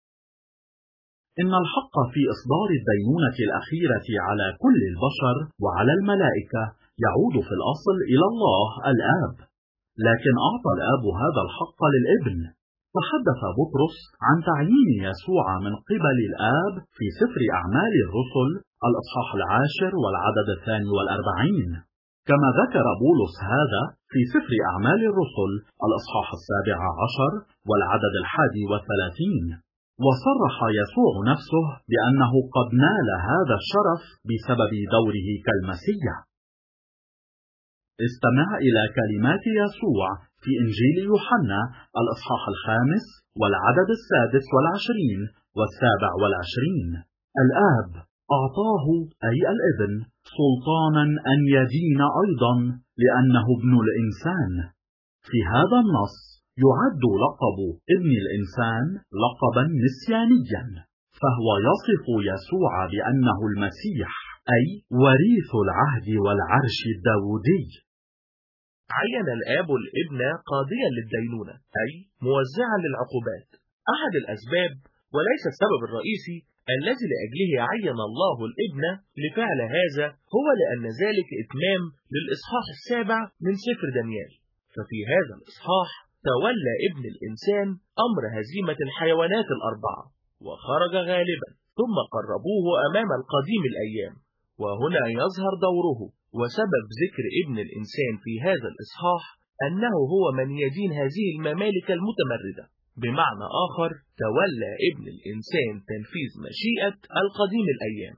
إن الحق في إصدار الدينونة الأخيرة على كل البشر وعلى الملائكة يعود في الأصل إلى الله الآب، لكن أعطى الآب هذا الحق للابن. تحدث بطرس عن تعيين يسوع من قبل الآب في سفر أعمال الرسل الإصحاح العاشر والعدد الثاني والأربعين، كما ذكر بولس هذا في سفر أعمال الرسل الإصحاح السابع عشر والعدد الحادي والثلاثين. وصرح يسوع نفسه بأنه قد نال هذا الشرف بسبب دوره كالمسيح. استمع إلى كلمات يسوع في إنجيل يوحنا الإصحاح الخامس والعدد السادس والعشرين والسابع والعشرين. الآب أعطاه أي الابن سلطانا أن يدين أيضا لأنه ابن الإنسان. في هذا النص يعد لقب ابن الإنسان لقبا مسيانيا، فهو يصف يسوع بأنه المسيح أي وريث العهد والعرش الداودي. عين الآب الابن قاضيا للدينونة أي موزعا للعقوبات. أحد الأسباب وليس السبب الرئيسي الذي لأجله عين الله الابن لفعل هذا هو لأن ذلك إتمام للإصحاح السابع من سفر دانيال. ففي هذا الإصحاح تولى ابن الإنسان أمر هزيمة الحيوانات الأربعة وخرج غالبا، ثم قربوه أمام القديم الأيام، وهنا يظهر دوره. وسبب ذكر ابن الإنسان في هذا الإصحاح أنه هو من يدين هذه الممالك المتمردة. بمعنى آخر تولى ابن الإنسان تنفيذ مشيئة القديم الأيام.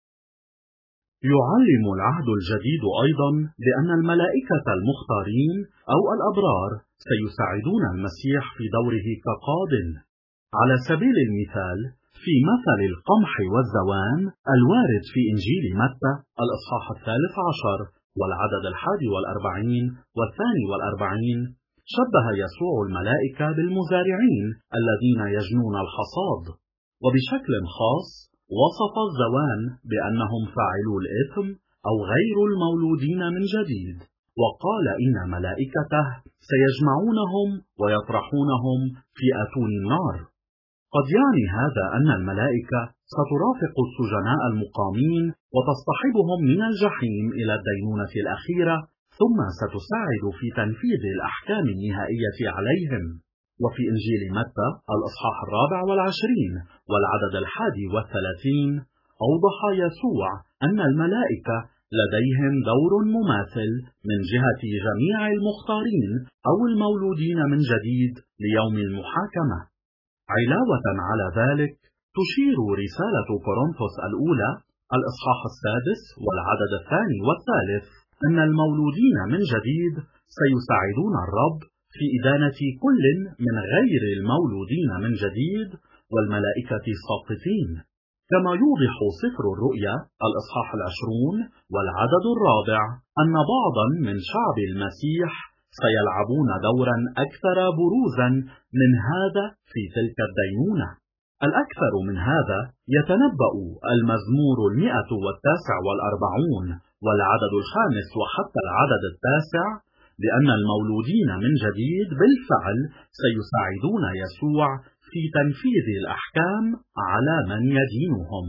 يعلم العهد الجديد أيضا بأن الملائكة المختارين أو الأبرار سيساعدون المسيح في دوره كقاضٍ. على سبيل المثال في مثل القمح والزوان الوارد في إنجيل متى الإصحاح الثالث عشر والعدد الحادي والأربعين والثاني والأربعين، شبه يسوع الملائكة بالمزارعين الذين يجنون الحصاد، وبشكل خاص وصف الزوان بأنهم فاعلو الإثم أو غير المولودين من جديد، وقال إن ملائكته سيجمعونهم ويطرحونهم في أتون النار. قد يعني هذا أن الملائكة سترافق السجناء المقامين وتصطحبهم من الجحيم إلى الدينونة الأخيرة، ثم ستساعد في تنفيذ الأحكام النهائية عليهم. وفي إنجيل متى الإصحاح الرابع والعشرين والعدد الحادي والثلاثين أوضح يسوع أن الملائكة لديهم دور مماثل من جهة جميع المختارين أو المولودين من جديد ليوم المحاكمة. علاوة على ذلك تشير رسالة كورنثوس الأولى الإصحاح السادس والعدد الثاني والثالث أن المولودين من جديد سيساعدون الرب في إدانة كل من غير المولودين من جديد والملائكة الساقطين. كما يوضح سفر الرؤيا الإصحاح العشرون والعدد الرابع أن بعضا من شعب المسيح سيلعبون دورا أكثر بروزا من هذا في تلك الدينونة. الأكثر من هذا يتنبأ المزمور المئة والتاسع والأربعون والعدد الخامس وحتى العدد التاسع لأن المولودين من جديد بالفعل سيساعدون يسوع في تنفيذ الأحكام على من يدينهم.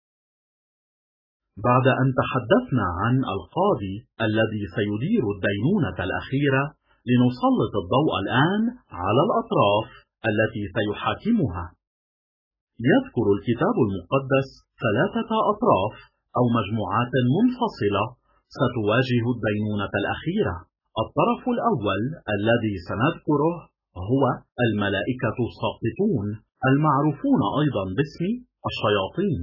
بعد أن تحدثنا عن القاضي الذي سيدير الدينونة الأخيرة، لنسلط الضوء الآن على الأطراف التي سيحاكمها. يذكر الكتاب المقدس ثلاثة أطراف أو مجموعات منفصلة ستواجه الدينونة الأخيرة. الطرف الأول الذي سنذكره هو الملائكة الساقطون المعروفون أيضا باسم الشياطين.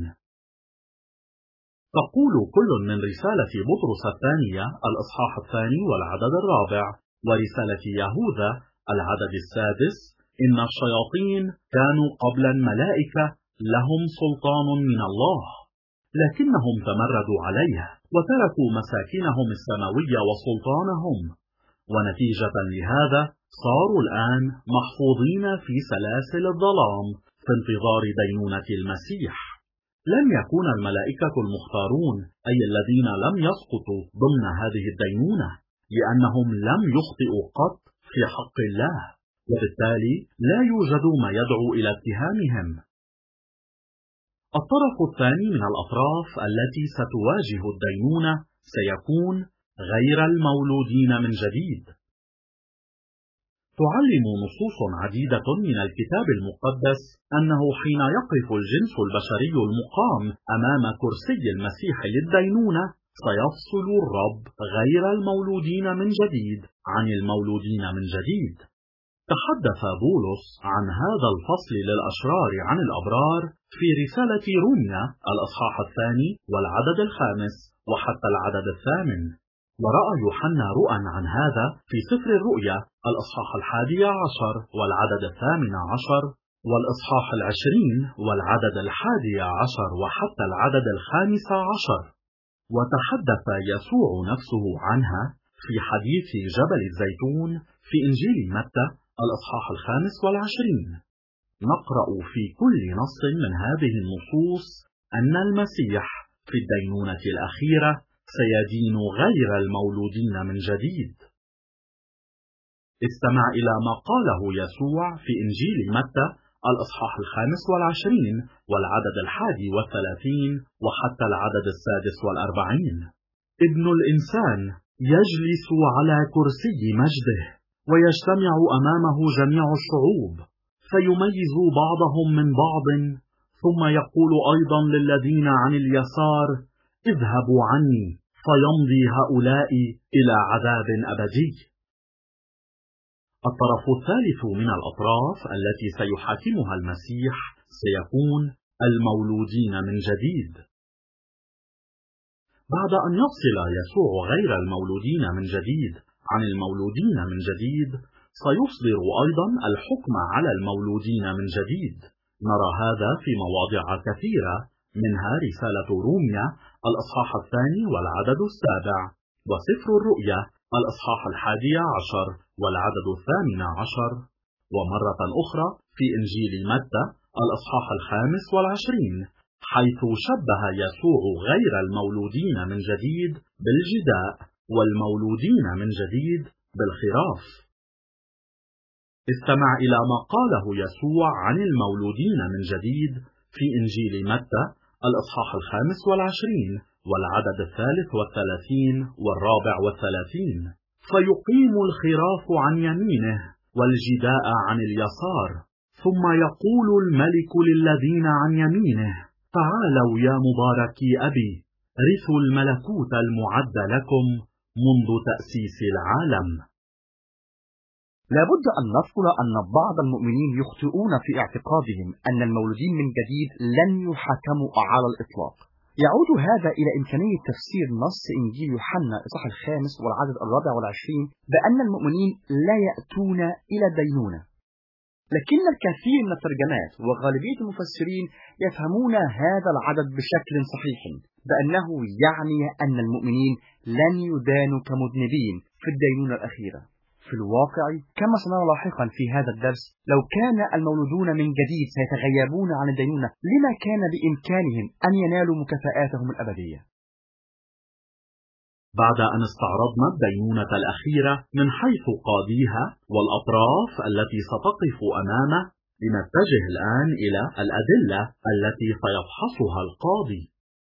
تقول كل من رسالة بطرس الثانية الإصحاح الثاني والعدد الرابع ورسالة يهوذا العدد السادس إن الشياطين كانوا قبل الملائكة لهم سلطان من الله، لكنهم تمردوا عليه وتركوا مساكنهم السماوية وسلطانهم، ونتيجة لهذا صاروا الآن محفوظين في سلاسل الظلام في انتظار دينونة المسيح. لم يكون الملائكة المختارون أي الذين لم يسقطوا ضمن هذه الدينونة، لأنهم لم يخطئوا قط في حق الله، وبالتالي لا يوجد ما يدعو إلى اتهامهم. الطرف الثاني من الأطراف التي ستواجه الدينونة سيكون غير المولودين من جديد. تعلم نصوص عديدة من الكتاب المقدس أنه حين يقف الجنس البشري المقام أمام كرسي المسيح للدينونة سيفصل الرب غير المولودين من جديد عن المولودين من جديد. تحدث بولس عن هذا الفصل للأشرار عن الأبرار في رسالة روميا الإصحاح الثاني والعدد الخامس وحتى العدد الثامن. ورأى يوحنا رؤى عن هذا في سفر الرؤيا الأصحاح الحادي عشر والعدد الثامن عشر والإصحاح العشرين والعدد الحادي عشر وحتى العدد الخامس عشر. وتحدث يسوع نفسه عنها في حديث جبل الزيتون في إنجيل متى الإصحاح الخامس والعشرين. نقرأ في كل نص من هذه النصوص أن المسيح في الدينونة الأخيرة سيدين غير المولودين من جديد. استمع إلى ما قاله يسوع في إنجيل متى الإصحاح الخامس والعشرين والعدد الحادي والثلاثين وحتى العدد السادس والأربعين. ابن الإنسان يجلس على كرسي مجده ويجتمع أمامه جميع الشعوب، فيميز بعضهم من بعض، ثم يقول أيضا للذين عن اليسار: اذهبوا عني، فيمضي هؤلاء إلى عذاب أبدي. الطرف الثالث من الأطراف التي سيحاكمها المسيح سيكون المولودين من جديد. بعد أن يفصل يسوع غير المولودين من جديد عن المولودين من جديد، سيصدر أيضا الحكم على المولودين من جديد. نرى هذا في مواضع كثيرة، منها رسالة روميا الأصحاح الثاني والعدد السابع، وسفر الرؤيا الأصحاح الحادي عشر والعدد الثامن عشر، ومرة أخرى في إنجيل متى الأصحاح الخامس والعشرين، حيث شبه يسوع غير المولودين من جديد بالجداء والمولودين من جديد بالخراف. استمع إلى ما قاله يسوع عن المولودين من جديد في إنجيل متى الإصحاح الخامس والعشرين والعدد الثالث والثلاثين والرابع والثلاثين: فيقيم الخراف عن يمينه والجداء عن اليسار، ثم يقول الملك للذين عن يمينه: تعالوا يا مباركي أبي، رثوا الملكوت المعد لكم منذ تأسيس العالم. لابد أن نذكر أن بعض المؤمنين يخطئون في اعتقادهم أن المولودين من جديد لن يحاكموا على الإطلاق. يعود هذا إلى إمكانية تفسير نص إنجيل يوحنا الإصحاح الخامس والعدد الرابع والعشرين بأن المؤمنين لا يأتون إلى الدينونة. لكن الكثير من الترجمات وغالبية المفسرين يفهمون هذا العدد بشكل صحيح، بأنه يعني أن المؤمنين لن يدانوا كمذنبين في الدينونة الأخيرة. في الواقع كما سنرى لاحقا في هذا الدرس، لو كان المولودون من جديد سيتغيبون عن الدينونة، لما كان بإمكانهم أن ينالوا مكافآتهم الأبدية؟ بعد أن استعرضنا الدينونة الأخيرة من حيث قاضيها والأطراف التي ستقف أمامه، لنتجه الآن إلى الأدلة التي سيفحصها القاضي.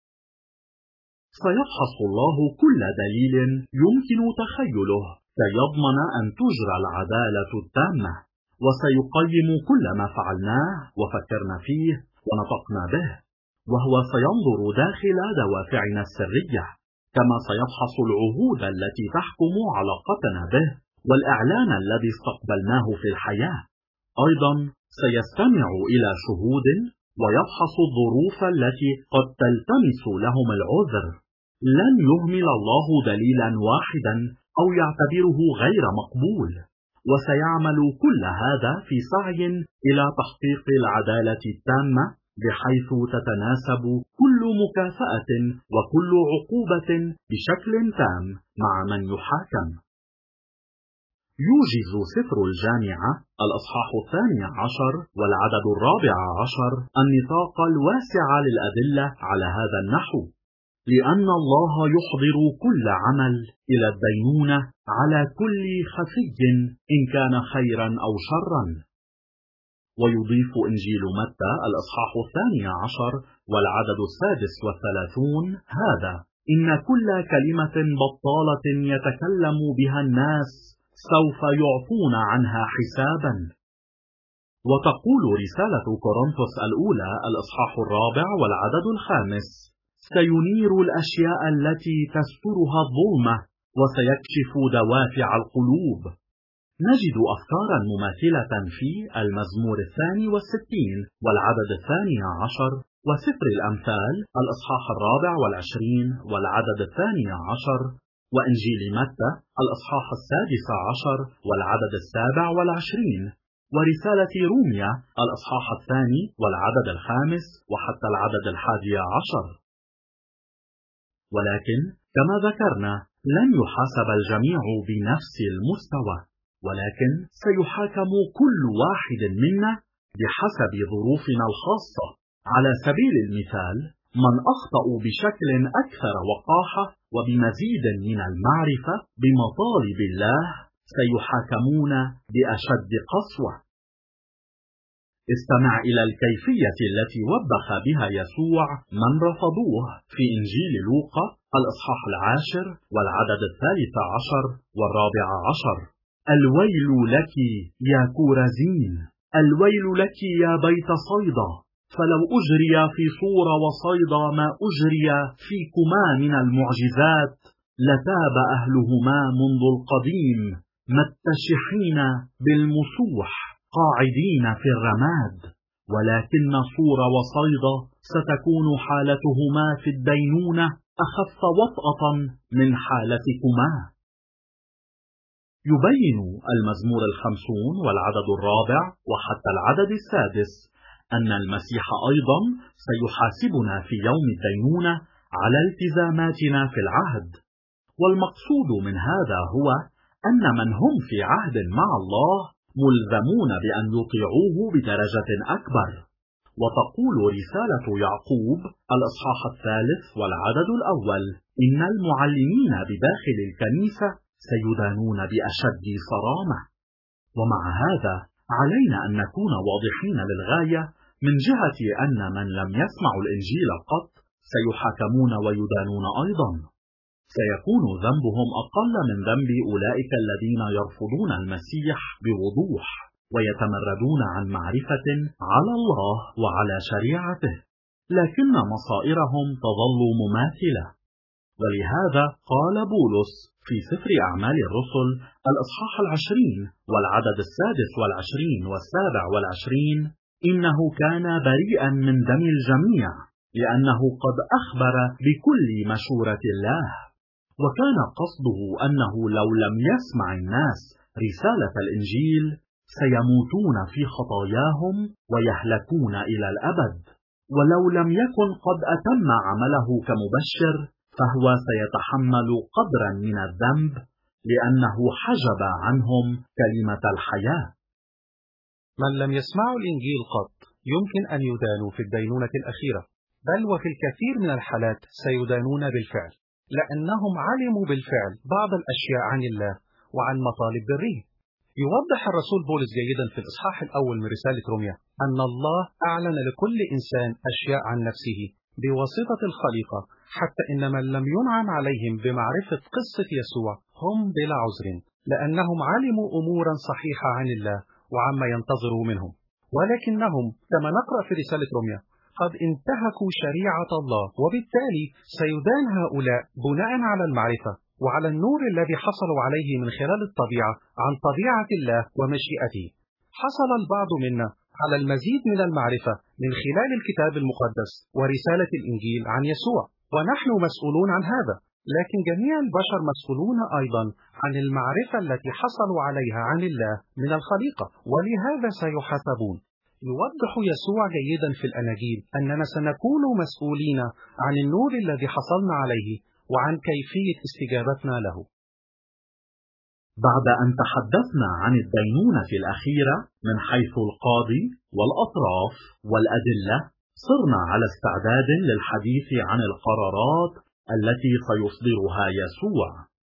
سيفحص الله كل دليل يمكن تخيله كي يضمن أن تجرى العدالة التامة، وسيقيم كل ما فعلناه وفكرنا فيه ونطقنا به، وهو سينظر داخل دوافعنا السرية، كما سيفحص العهود التي تحكم علاقتنا به والإعلان الذي استقبلناه في الحياة. أيضا سيستمع إلى شهود ويفحص الظروف التي قد تلتمس لهم العذر. لن يهمل الله دليلا واحدا أو يعتبره غير مقبول، وسيعمل كل هذا في سعي إلى تحقيق العدالة التامة، بحيث تتناسب كل مكافأة وكل عقوبة بشكل تام مع من يحاكم. يوجز سفر الجامعة الأصحاح الثاني عشر والعدد الرابع عشر النطاق الواسع للأدلة على هذا النحو: لأن الله يحضر كل عمل إلى الدينونة على كل خفي إن كان خيرا أو شرا. ويضيف إنجيل متى الإصحاح الثاني عشر والعدد السادس والثلاثون هذا: إن كل كلمة بطالة يتكلم بها الناس سوف يعطون عنها حسابا. وتقول رسالة كورنثوس الأولى الإصحاح الرابع والعدد الخامس: سينير الأشياء التي تسترها الظلمة وسيكشف دوافع القلوب. نجد أفكارا مماثلة في المزمور الثاني والستين والعدد الثاني عشر، وسفر الأمثال الإصحاح الرابع والعشرين والعدد الثاني عشر، وإنجيل متى الإصحاح السادس عشر والعدد السابع والعشرين، ورسالة روميا الإصحاح الثاني والعدد الخامس وحتى العدد الحادي عشر. ولكن كما ذكرنا لن يحاسب الجميع بنفس المستوى، ولكن سيحاكم كل واحد منا بحسب ظروفنا الخاصة. على سبيل المثال، من أخطأوا بشكل أكثر وقاحة وبمزيد من المعرفة بمطالب الله سيحاكمون بأشد قسوة. استمع إلى الكيفية التي وبخ بها يسوع من رفضوه في إنجيل لوقا الإصحاح العاشر والعدد الثالث عشر والرابع عشر. الويل لك يا كورزين، الويل لك يا بيت صيدا، فلو أجري في صور وصيدا ما أجري فيكما من المعجزات لتاب أهلهما منذ القديم متشحين بالمسوح قاعدين في الرماد. ولكن صور وصيدا ستكون حالتهما في الدينونة أخف وطأة من حالتكما. يبين المزمور الخمسون والعدد الرابع وحتى العدد السادس أن المسيح أيضا سيحاسبنا في يوم الدينونة على التزاماتنا في العهد. والمقصود من هذا هو أن من هم في عهد مع الله ملزمون بأن يطيعوه بدرجة أكبر. وتقول رسالة يعقوب الإصحاح الثالث والعدد الأول إن المعلمين بداخل الكنيسة سيدانون بأشد صرامة. ومع هذا علينا أن نكون واضحين للغاية من جهة أن من لم يسمعوا الإنجيل قط سيحاكمون ويدانون أيضا. سيكون ذنبهم أقل من ذنب أولئك الذين يرفضون المسيح بوضوح ويتمردون عن معرفة على الله وعلى شريعته، لكن مصائرهم تظل مماثلة. ولهذا قال بولس في سفر أعمال الرسل الإصحاح العشرين والعدد السادس والعشرين والسابع والعشرين: إنه كان بريئا من دم الجميع لأنه قد أخبر بكل مشورة الله. وكان قصده أنه لو لم يسمع الناس رسالة الإنجيل سيموتون في خطاياهم ويهلكون إلى الأبد. ولو لم يكن قد أتم عمله كمبشر فهو سيتحمل قدرا من الذنب لأنه حجب عنهم كلمة الحياة. من لم يسمعوا الإنجيل قط يمكن أن يدانوا في الدينونة الأخيرة، بل وفي الكثير من الحالات سيدانون بالفعل، لأنهم علموا بالفعل بعض الأشياء عن الله وعن مطالب بره. يوضح الرسول بولس جيدا في الإصحاح الأول من رسالة روميا أن الله أعلن لكل إنسان أشياء عن نفسه بواسطة الخليقة، حتى إن من لم ينعم عليهم بمعرفة قصة يسوع هم بلا عذر، لأنهم علموا أمورا صحيحة عن الله وعما ينتظروا منهم. ولكنهم كما نقرأ في رسالة روميا قد انتهكوا شريعة الله، وبالتالي سيدان هؤلاء بناء على المعرفة وعلى النور الذي حصلوا عليه من خلال الطبيعة عن طبيعة الله ومشيئته. حصل البعض منا على المزيد من المعرفة من خلال الكتاب المقدس ورسالة الإنجيل عن يسوع، ونحن مسؤولون عن هذا. لكن جميع البشر مسؤولون أيضا عن المعرفة التي حصلوا عليها عن الله من الخليقة، ولهذا سيحاسبون. يوضح يسوع جيدا في الأناجيل أننا سنكون مسؤولين عن النور الذي حصلنا عليه وعن كيفية استجابتنا له. بعد أن تحدثنا عن الدينونة الأخيرة من حيث القاضي والأطراف والأدلة، صرنا على استعداد للحديث عن القرارات التي سيصدرها يسوع.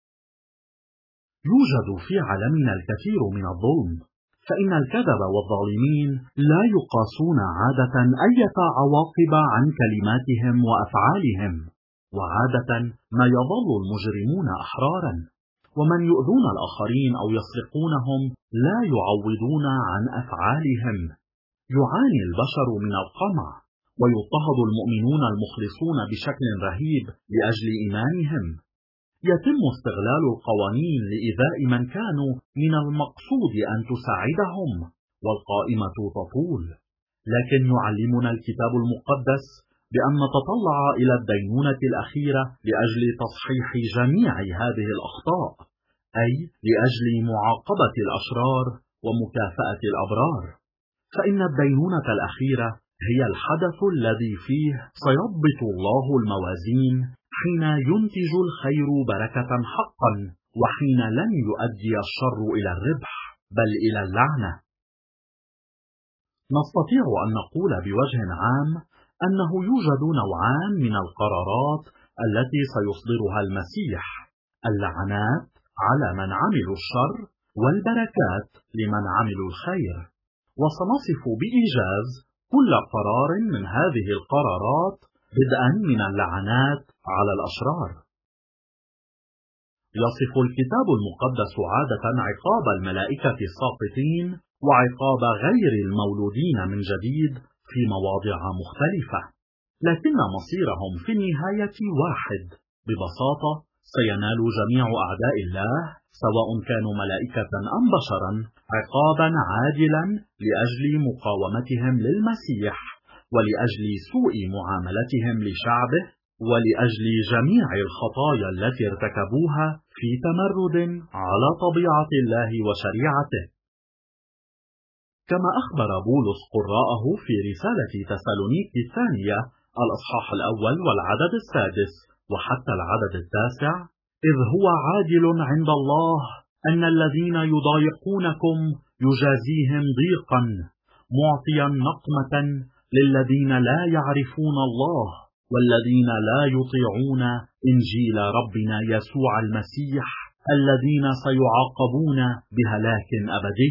يوجد في عالمنا الكثير من الظلم، فإن الكذب والظالمين لا يقاسون عادة أي عواقب عن كلماتهم وأفعالهم، وعادة ما يظل المجرمون أحرارا، ومن يؤذون الآخرين أو يسرقونهم لا يعوضون عن أفعالهم. يعاني البشر من القمع، ويضطهد المؤمنون المخلصون بشكل رهيب لأجل إيمانهم. يتم استغلال القوانين لإيذاء من كانوا من المقصود أن تساعدهم، والقائمة تطول. لكن يعلمنا الكتاب المقدس بأن نتطلع إلى الدينونة الأخيرة لأجل تصحيح جميع هذه الأخطاء، أي لأجل معاقبة الأشرار ومكافأة الأبرار، فإن الدينونة الأخيرة هي الحدث الذي فيه سيضبط الله الموازين حين ينتج الخير بركة حقا، وحين لن يؤدي الشر إلى الربح بل إلى اللعنة. نستطيع أن نقول بوجه عام أنه يوجد نوعان من القرارات التي سيصدرها المسيح: اللعنات على من عملوا الشر، والبركات لمن عملوا الخير. وسنصف بإيجاز كل قرار من هذه القرارات بدءا من اللعنات على الأشرار. يصف الكتاب المقدس عادة عقاب الملائكة الساقطين وعقاب غير المولودين من جديد في مواضع مختلفة، لكن مصيرهم في النهاية واحد. ببساطة سينال جميع أعداء الله سواء كانوا ملائكة أم بشرا عقابا عاجلا لأجل مقاومتهم للمسيح، ولأجل سوء معاملتهم لشعبه، ولأجل جميع الخطايا التي ارتكبوها في تمرد على طبيعة الله وشريعته. كما أخبر بولس قراءه في رسالة تسالونيكي الثانية الأصحاح الأول والعدد السادس وحتى العدد التاسع: إذ هو عادل عند الله أن الذين يضايقونكم يجازيهم ضيقا، معطيا نقمة للذين لا يعرفون الله والذين لا يطيعون إنجيل ربنا يسوع المسيح، الذين سيعاقبون بهلاك أبدي.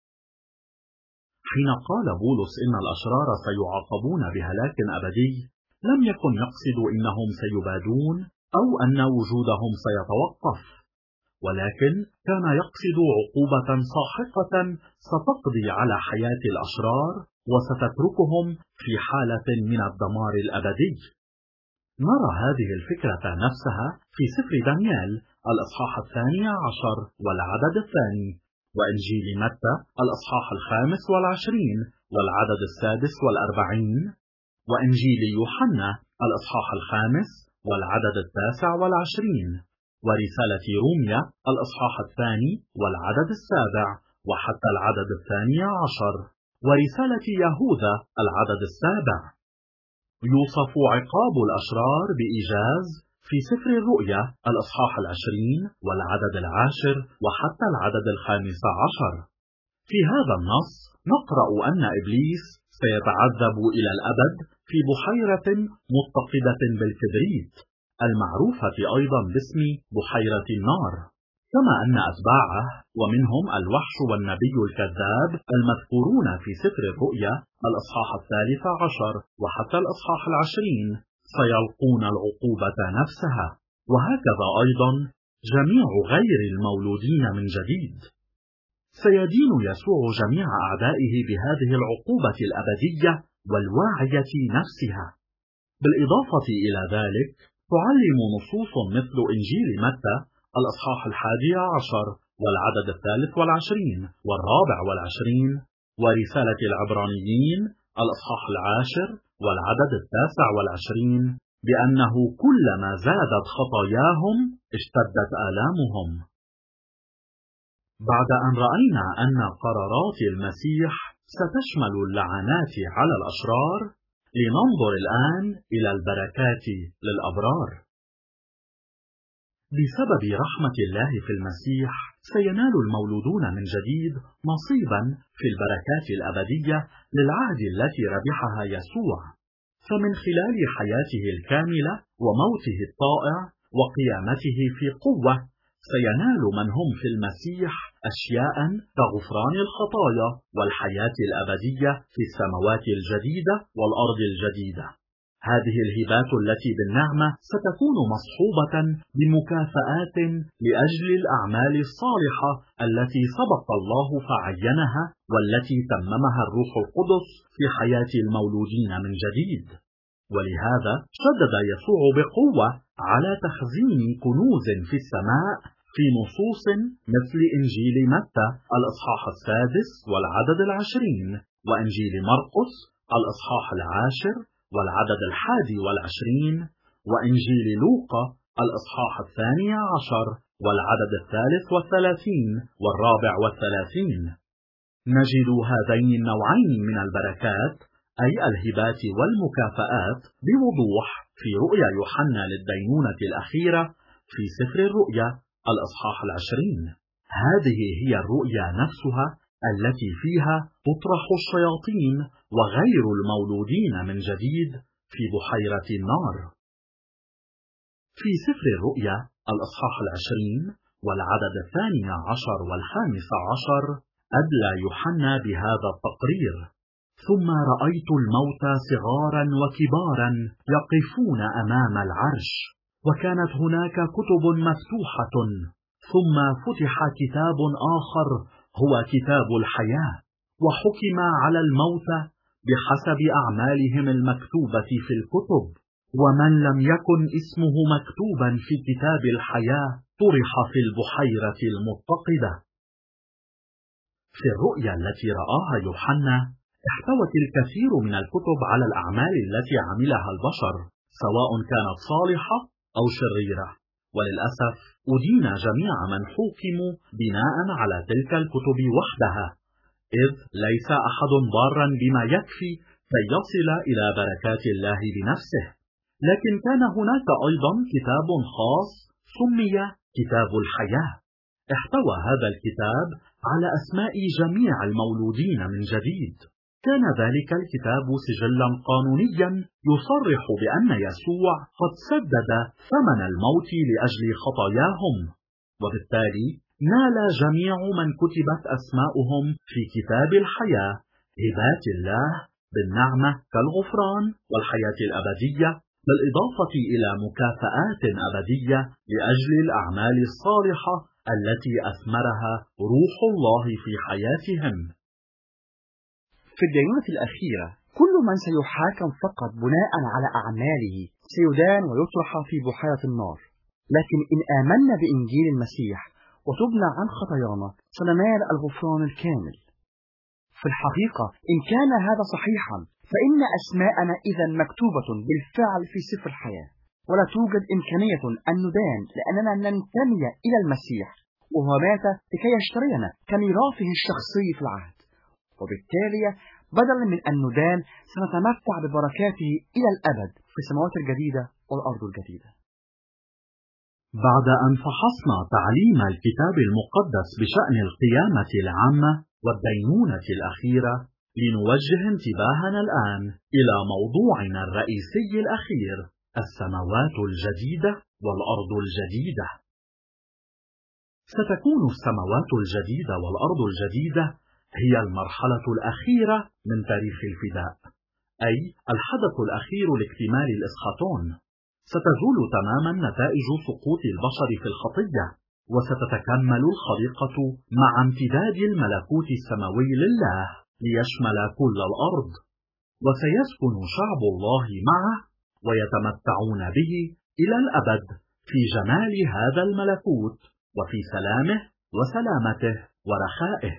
حين قال بولس إن الأشرار سيعاقبون بهلاك أبدي، لم يكن يقصد إنهم سيبادون أو أن وجودهم سيتوقف، ولكن كان يقصد عقوبة ساحقة ستقضي على حياة الأشرار وستتركهم في حالة من الدمار الأبدي. نرى هذه الفكرة نفسها في سفر دانيال الأصحاح الثاني عشر والعدد الثاني، وإنجيل متى الأصحاح الخامس والعشرين والعدد السادس والأربعين، وإنجيل يوحنا الأصحاح الخامس والعدد التاسع والعشرين، ورسالة روميا الأصحاح الثاني والعدد السابع وحتى العدد الثاني عشر، ورسالة يهوذا العدد السابع. يوصف عقاب الأشرار بإيجاز في سفر الرؤيا الأصحاح العشرين والعدد العاشر وحتى العدد الخامس عشر. في هذا النص نقرأ أن إبليس سيتعذب إلى الأبد في بحيرة متقدة بالكبريت، المعروفة أيضا باسم بحيرة النار، كما أن أتباعه ومنهم الوحش والنبي الكذاب المذكورون في سفر الرؤيا الأصحاح الثالث عشر وحتى الأصحاح العشرين سيلقون العقوبة نفسها، وهكذا أيضا جميع غير المولودين من جديد. سيدين يسوع جميع أعدائه بهذه العقوبة الأبدية والواعية نفسها. بالإضافة إلى ذلك تعلم نصوص مثل إنجيل متى الأصحاح الحادي عشر والعدد الثالث والعشرين والرابع والعشرين، ورسالة العبرانيين الأصحاح العاشر والعدد التاسع والعشرين، بأنه كلما زادت خطاياهم اشتدت آلامهم. بعد أن رأينا أن قرارات المسيح ستشمل اللعنات على الأشرار، لننظر الآن إلى البركات للأبرار. بسبب رحمة الله في المسيح سينال المولودون من جديد نصيبا في البركات الأبدية للعهد التي ربحها يسوع، فمن خلال حياته الكاملة وموته الطائع وقيامته في قوة سينال من هم في المسيح أشياء كغفران الخطايا والحياة الأبدية في السماوات الجديدة والأرض الجديدة. هذه الهبات التي بالنعمة ستكون مصحوبة بمكافآت لأجل الأعمال الصالحة التي سبق الله فعينها والتي تممها الروح القدس في حياة المولودين من جديد. ولهذا شدد يسوع بقوة على تخزين كنوز في السماء في نصوص مثل إنجيل متى الإصحاح السادس والعدد العشرين، وإنجيل مرقس الإصحاح العاشر والعدد الحادي والعشرين، وإنجيل لوقا الإصحاح الثاني عشر والعدد الثالث والثلاثين والرابع والثلاثين. نجد هذين النوعين من البركات أي الهبات والمكافآت بوضوح في رؤيا يوحنا للدينونة الأخيرة في سفر الرؤيا الإصحاح العشرين. هذه هي الرؤيا نفسها التي فيها تطرح الشياطين وغير المولودين من جديد في بحيرة النار. في سفر الرؤيا الإصحاح العشرين والعدد الثاني عشر والخامس عشر أدلى يوحنا بهذا التقرير: ثم رأيت الموتى صغارا وكبارا يقفون أمام العرش، وكانت هناك كتب مفتوحة، ثم فتح كتاب آخر هو كتاب الحياة، وحكم على الموتى بحسب أعمالهم المكتوبة في الكتب، ومن لم يكن اسمه مكتوبا في كتاب الحياة طرح في البحيرة المتقدة. في الرؤيا التي رآها يوحنا احتوت الكثير من الكتب على الأعمال التي عملها البشر، سواء كانت صالحة أو شريرة، وللأسف أدين جميع من حوكموا بناء على تلك الكتب وحدها، إذ ليس أحد بارا بما يكفي كي يصل إلى بركات الله بنفسه. لكن كان هناك أيضا كتاب خاص سمي كتاب الحياة، احتوى هذا الكتاب على أسماء جميع المولودين من جديد. كان ذلك الكتاب سجلا قانونيا يصرح بأن يسوع قد سدد ثمن الموت لأجل خطاياهم، وبالتالي نال جميع من كتبت أسماؤهم في كتاب الحياة هبات الله بالنعمة كالغفران والحياة الأبدية، بالإضافة إلى مكافآت أبدية لأجل الأعمال الصالحة التي أثمرها روح الله في حياتهم. في الدينونة الأخيرة كل من سيحاكم فقط بناء على أعماله سيدان ويطرح في بحيرة النار، لكن إن آمنا بإنجيل المسيح وتبنى عن خطايانا سننال الغفران الكامل. في الحقيقة إن كان هذا صحيحا فإن أسماءنا إذن مكتوبة بالفعل في سفر الحياة، ولا توجد إمكانية أن ندان لأننا ننتمي إلى المسيح، وهو مات لكي يشترينا كميراثه الشخصي في العهد، وبالتالي بدلا من أن ندان سنتمتع ببركاته إلى الأبد في السماوات الجديدة والأرض الجديدة. بعد أن فحصنا تعليم الكتاب المقدس بشأن القيامة العامة والدينونة الأخيرة، لنوجه انتباهنا الآن إلى موضوعنا الرئيسي الأخير: السماوات الجديدة والأرض الجديدة. ستكون السماوات الجديدة والأرض الجديدة هي المرحلة الأخيرة من تاريخ الفداء، أي الحدث الأخير لاكتمال الإسخاطون. ستزول تماما نتائج سقوط البشر في الخطية، وستتكمل الخليقة مع امتداد الملكوت السماوي لله ليشمل كل الأرض، وسيسكن شعب الله معه ويتمتعون به إلى الأبد في جمال هذا الملكوت وفي سلامه وسلامته ورخائه.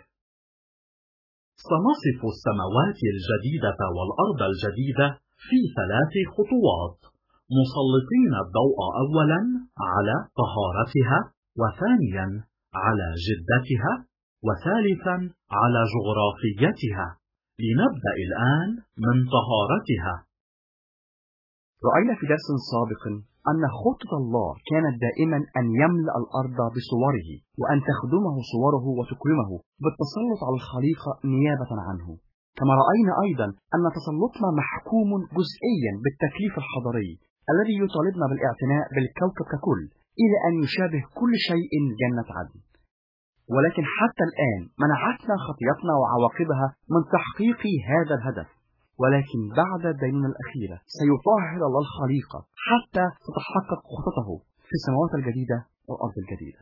سنصف السماوات الجديدة والأرض الجديدة في ثلاث خطوات، مسلطين الضوء أولا على طهارتها، وثانيا على جدتها، وثالثا على جغرافيتها. لنبدأ الآن من طهارتها. رأينا في درس سابق أن خطة الله كانت دائما أن يملأ الأرض بصوره، وأن تخدمه صوره وتكرمه بالتسلط على الخليقة نيابة عنه. كما رأينا أيضا أن تسلطنا محكوم جزئيا بالتكليف الحضاري الذي يطالبنا بالاعتناء بالكوكب ككل إلى أن يشابه كل شيء جنة عدن. ولكن حتى الآن منعتنا خطيتنا وعواقبها من تحقيق هذا الهدف، ولكن بعد الدينونة الأخيرة سيطهر الله الخليقة حتى تتحقق خطته في السماوات الجديدة والأرض الجديدة.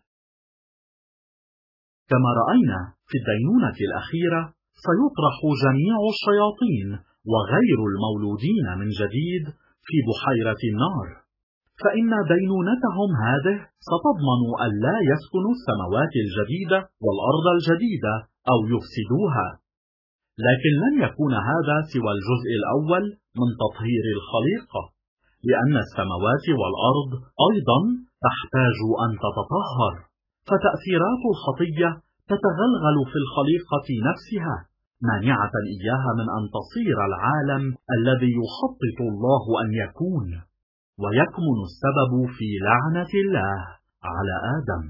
كما رأينا في الدينونة الأخيرة سيطرح جميع الشياطين وغير المولودين من جديد في بحيرة النار، فإن دينونتهم هذه ستضمن أن لا يسكنوا السماوات الجديدة والأرض الجديدة أو يفسدوها. لكن لن يكون هذا سوى الجزء الأول من تطهير الخليقة، لأن السماوات والأرض أيضا تحتاج أن تتطهر، فتأثيرات الخطية تتغلغل في الخليقة نفسها، مانعة إياها من أن تصير العالم الذي يخطط الله أن يكون، ويكمن السبب في لعنة الله على آدم.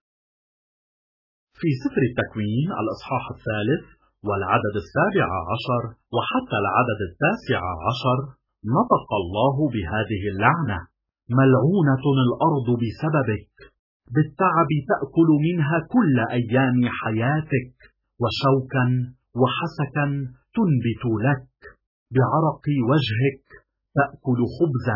في سفر التكوين الإصحاح الثالث والعدد السابع عشر وحتى العدد التاسع عشر نطق الله بهذه اللعنة: ملعونة الأرض بسببك، بالتعب تأكل منها كل أيام حياتك، وشوكا وحسكا تنبت لك، بعرق وجهك تأكل خبزا.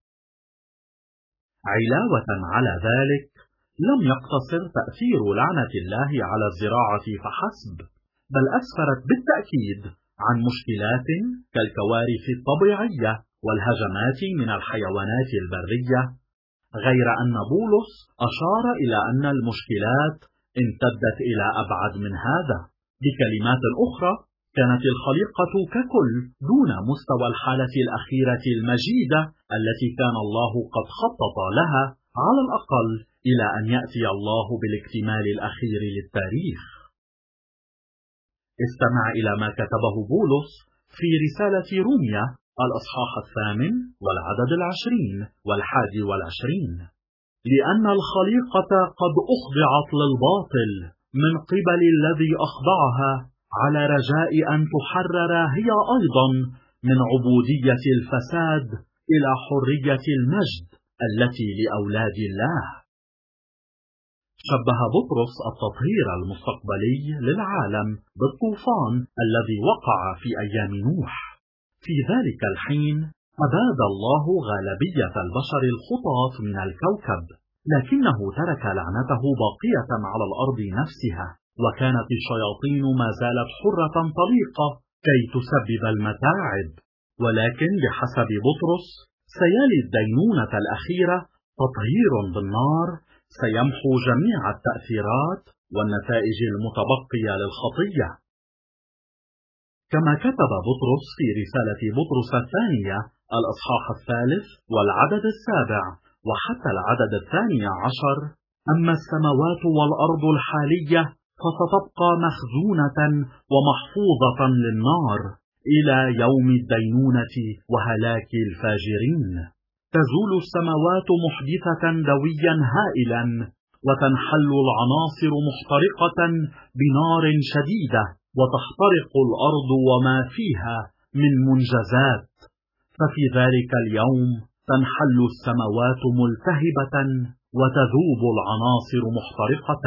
علاوة على ذلك، لم يقتصر تأثير لعنة الله على الزراعة فحسب، بل أسفرت بالتأكيد عن مشكلات كالكوارث الطبيعية والهجمات من الحيوانات البرية، غير أن بولس أشار إلى أن المشكلات امتدت إلى أبعد من هذا. بكلمات أخرى، كانت الخليقة ككل دون مستوى الحالة الأخيرة المجيدة التي كان الله قد خطط لها، على الأقل إلى أن يأتي الله بالاكتمال الأخير للتاريخ. استمع إلى ما كتبه بولس في رسالة روميا الأصحاح الثامن والعدد العشرين والحادي والعشرين: لأن الخليقة قد أخضعت للباطل من قبل الذي أخضعها، على رجاء أن تحرر هي أيضا من عبودية الفساد إلى حرية المجد التي لأولاد الله. شبه بطرس التطهير المستقبلي للعالم بالطوفان الذي وقع في أيام نوح. في ذلك الحين أباد الله غالبية البشر الخطاة من الكوكب، لكنه ترك لعنته باقية على الأرض نفسها، وكانت الشياطين ما زالت حرة طليقة كي تسبب المتاعب. ولكن بحسب بطرس سيلي الدينونة الأخيرة تطهير بالنار سيمحو جميع التأثيرات والنتائج المتبقية للخطية. كما كتب بطرس في رسالة بطرس الثانية الإصحاح الثالث والعدد السابع وحتى العدد الثاني عشر: أما السماوات والأرض الحالية فستبقى مخزونة ومحفوظة للنار إلى يوم الدينونة وهلاك الفاجرين. تزول السماوات محدثة دويا هائلا، وتنحل العناصر محترقة بنار شديدة، وتحترق الأرض وما فيها من منجزات. ففي ذلك اليوم تنحل السماوات ملتهبة، وتذوب العناصر محترقة.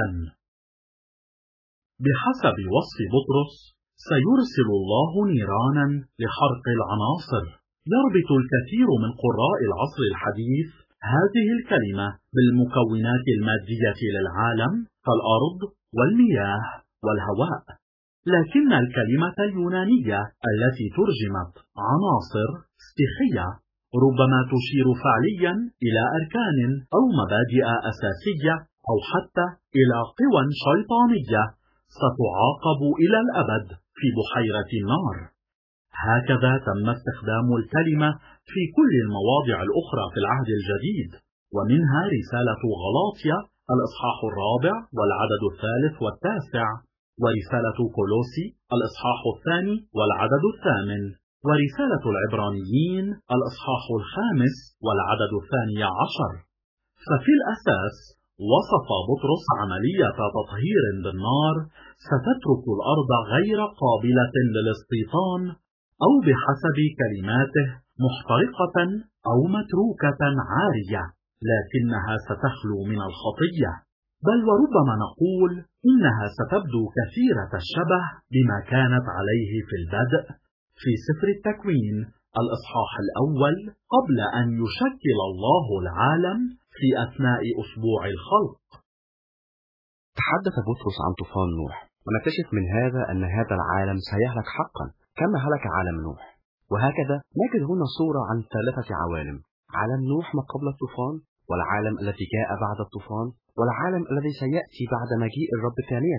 بحسب وصف بطرس سيرسل الله نيرانا لحرق العناصر. يربط الكثير من قراء العصر الحديث هذه الكلمة بالمكونات المادية للعالم كالأرض والمياه والهواء، لكن الكلمة اليونانية التي ترجمت عناصر ستيخية ربما تشير فعليا إلى أركان أو مبادئ أساسية، أو حتى إلى قوى شيطانية ستعاقب إلى الأبد في بحيرة النار. هكذا تم استخدام الكلمة في كل المواضع الأخرى في العهد الجديد، ومنها رسالة غلاطيا الإصحاح الرابع والعدد الثالث والتاسع، ورسالة كولوسي الإصحاح الثاني والعدد الثامن، ورسالة العبرانيين الإصحاح الخامس والعدد الثاني عشر. ففي الأساس وصف بطرس عملية تطهير بالنار ستترك الأرض غير قابلة للاستيطان، أو بحسب كلماته محترقة أو متروكة عارية، لكنها ستخلو من الخطية، بل وربما نقول إنها ستبدو كثيرة الشبه بما كانت عليه في البدء في سفر التكوين الإصحاح الأول قبل أن يشكل الله العالم في أثناء أسبوع الخلق. تحدث بطرس عن طوفان نوح، ونكتشف من هذا أن هذا العالم سيهلك حقا كما هلك عالم نوح. وهكذا نجد هنا صورة عن ثلاثة عوالم: عالم نوح ما قبل الطوفان، والعالم الذي جاء بعد الطوفان، والعالم الذي سيأتي بعد مجيء الرب ثانية.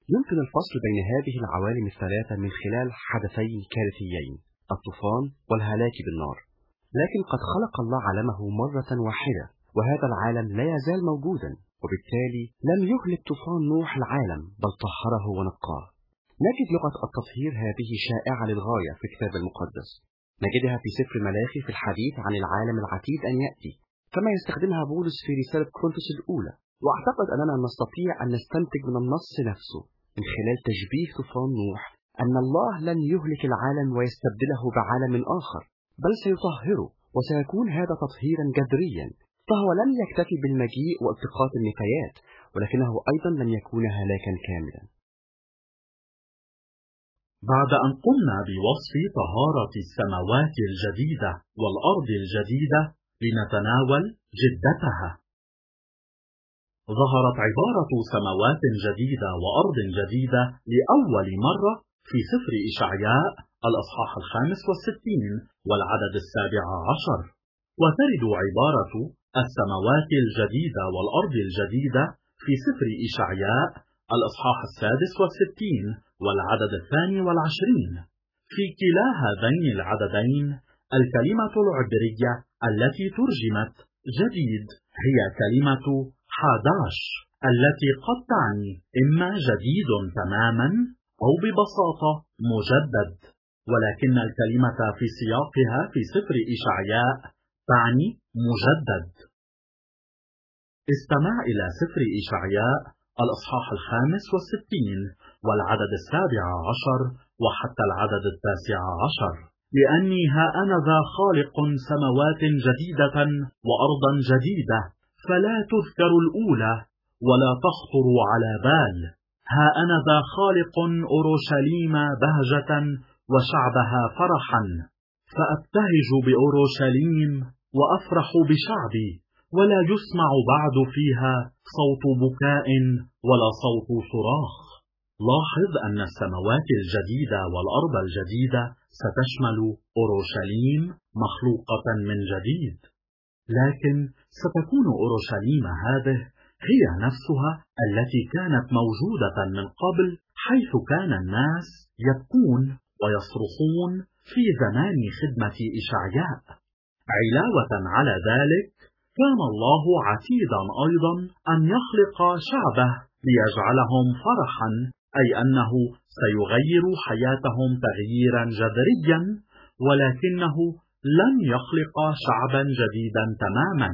يمكن الفصل بين هذه العوالم الثلاثة من خلال حدثين كارثيين، الطوفان والهلاك بالنار. لكن قد خلق الله عالمه مرة واحدة، وهذا العالم لا يزال موجودا، وبالتالي لم يهلك طوفان نوح العالم بل طهره ونقاه. نجد لغة التطهير هذه شائعة للغاية في الكتاب المقدس. نجدها في سفر ملاخي في الحديث عن العالم العتيد أن يأتي، كما يستخدمها بولس في رسالة كورنثوس الأولى. وأعتقد أننا نستطيع أن نستنتج من النص نفسه من خلال تشبيه طوفان نوح أن الله لن يهلك العالم ويستبدله بعالم آخر، بل سيطهره، وسيكون هذا تطهيرا جذريا. فهو لم يكتفي بالمجيء والتقاط النفايات، ولكنه أيضا لم يكون هلاكا كاملا. بعد أن قمنا بوصف طهارة السماوات الجديدة والأرض الجديدة، لنتناول جدتها. ظهرت عبارة سماوات جديدة وأرض جديدة لأول مرة في سفر إشعياء الأصحاح الخامس والستين والعدد السابع عشر، وترد عبارة السماوات الجديدة والأرض الجديدة في سفر إشعياء الأصحاح السادس والستين والعدد الثاني والعشرين. في كلا هذين العددين الكلمة العبرية التي ترجمت جديد هي كلمة حاداش، التي قد تعني إما جديد تماما أو ببساطة مجدد، ولكن الكلمة في سياقها في سفر إشعياء تعني مجدد. استمع إلى سفر إشعياء الأصحاح الخامس والستين والعدد السابع عشر وحتى العدد التاسع عشر. لأني ها أنا ذا خالق سماوات جديدة وأرضا جديدة، فلا تذكر الأولى ولا تخطر على بال. ها أنا ذا خالق أورشليم بهجة وشعبها فرحا، فأبتهج بأورشليم وأفرح بشعبي، ولا يسمع بعد فيها صوت بكاء ولا صوت صراخ. لاحظ أن السماوات الجديدة والأرض الجديدة ستشمل أورشليم مخلوقة من جديد، لكن ستكون أورشليم هذه هي نفسها التي كانت موجودة من قبل، حيث كان الناس يبكون ويصرخون في زمان خدمة إشعياء. علاوة على ذلك، كان الله عتيدا أيضا أن يخلق شعبه ليجعلهم فرحا، أي أنه سيغير حياتهم تغييرا جذريا، ولكنه لن يخلق شعبا جديدا تماما.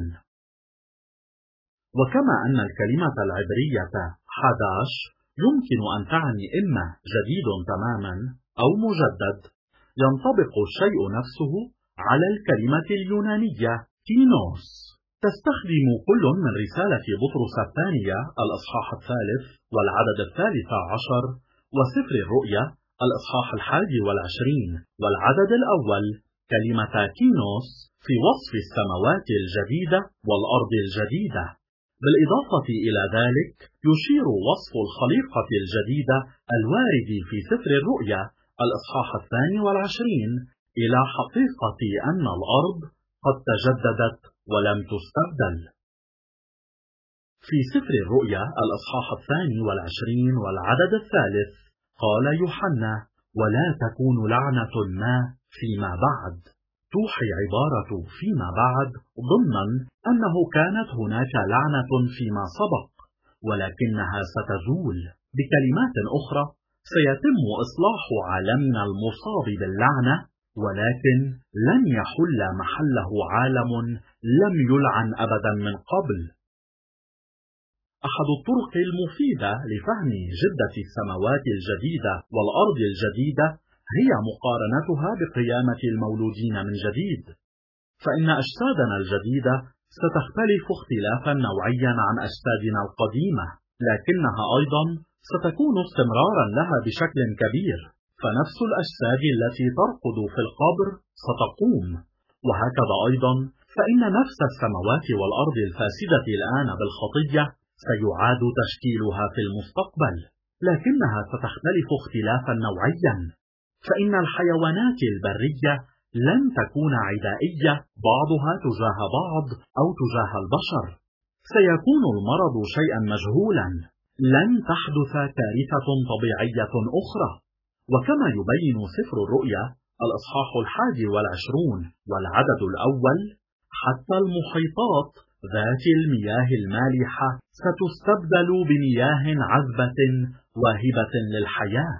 وكما أن الكلمة العبرية حداش يمكن أن تعني إما جديد تماما أو مجدد، ينطبق الشيء نفسه على الكلمة اليونانية كينوس. تستخدم كل من رسالة بطرس الثانية الأصحاح الثالث والعدد الثالث عشر وسفر الرؤيا الأصحاح الحادي والعشرين والعدد الأول كلمة كينوس في وصف السماوات الجديدة والأرض الجديدة. بالإضافة إلى ذلك، يشير وصف الخليقة الجديدة الوارد في سفر الرؤيا الأصحاح الثاني والعشرين إلى حقيقة أن الأرض قد تجددت ولم تستبدل. في سفر الرؤيا الأصحاح الثاني والعشرين والعدد الثالث قال يوحنا: ولا تكون لعنة ما فيما بعد. توحي عبارة فيما بعد ضمنا أنه كانت هناك لعنة فيما سبق، ولكنها ستزول. بكلمات أخرى، سيتم إصلاح عالمنا المصاب باللعنة، ولكن لن يحل محله عالم لم يلعن أبدا من قبل. أحد الطرق المفيدة لفهم جدة السماوات الجديدة والأرض الجديدة هي مقارنتها بقيامة المولودين من جديد، فإن أجسادنا الجديدة ستختلف اختلافا نوعيا عن أجسادنا القديمة، لكنها أيضا ستكون استمرارا لها بشكل كبير، فنفس الأجساد التي ترقد في القبر ستقوم، وهكذا أيضا فإن نفس السماوات والأرض الفاسدة الآن بالخطية سيعاد تشكيلها في المستقبل، لكنها ستختلف اختلافا نوعيا، فإن الحيوانات البرية لن تكون عدائية بعضها تجاه بعض أو تجاه البشر. سيكون المرض شيئا مجهولا، لن تحدث كارثة طبيعية أخرى. وكما يبين سفر الرؤيا الإصحاح الحادي والعشرون والعدد الأول، حتى المحيطات ذات المياه المالحة ستستبدل بمياه عذبة واهبة للحياة.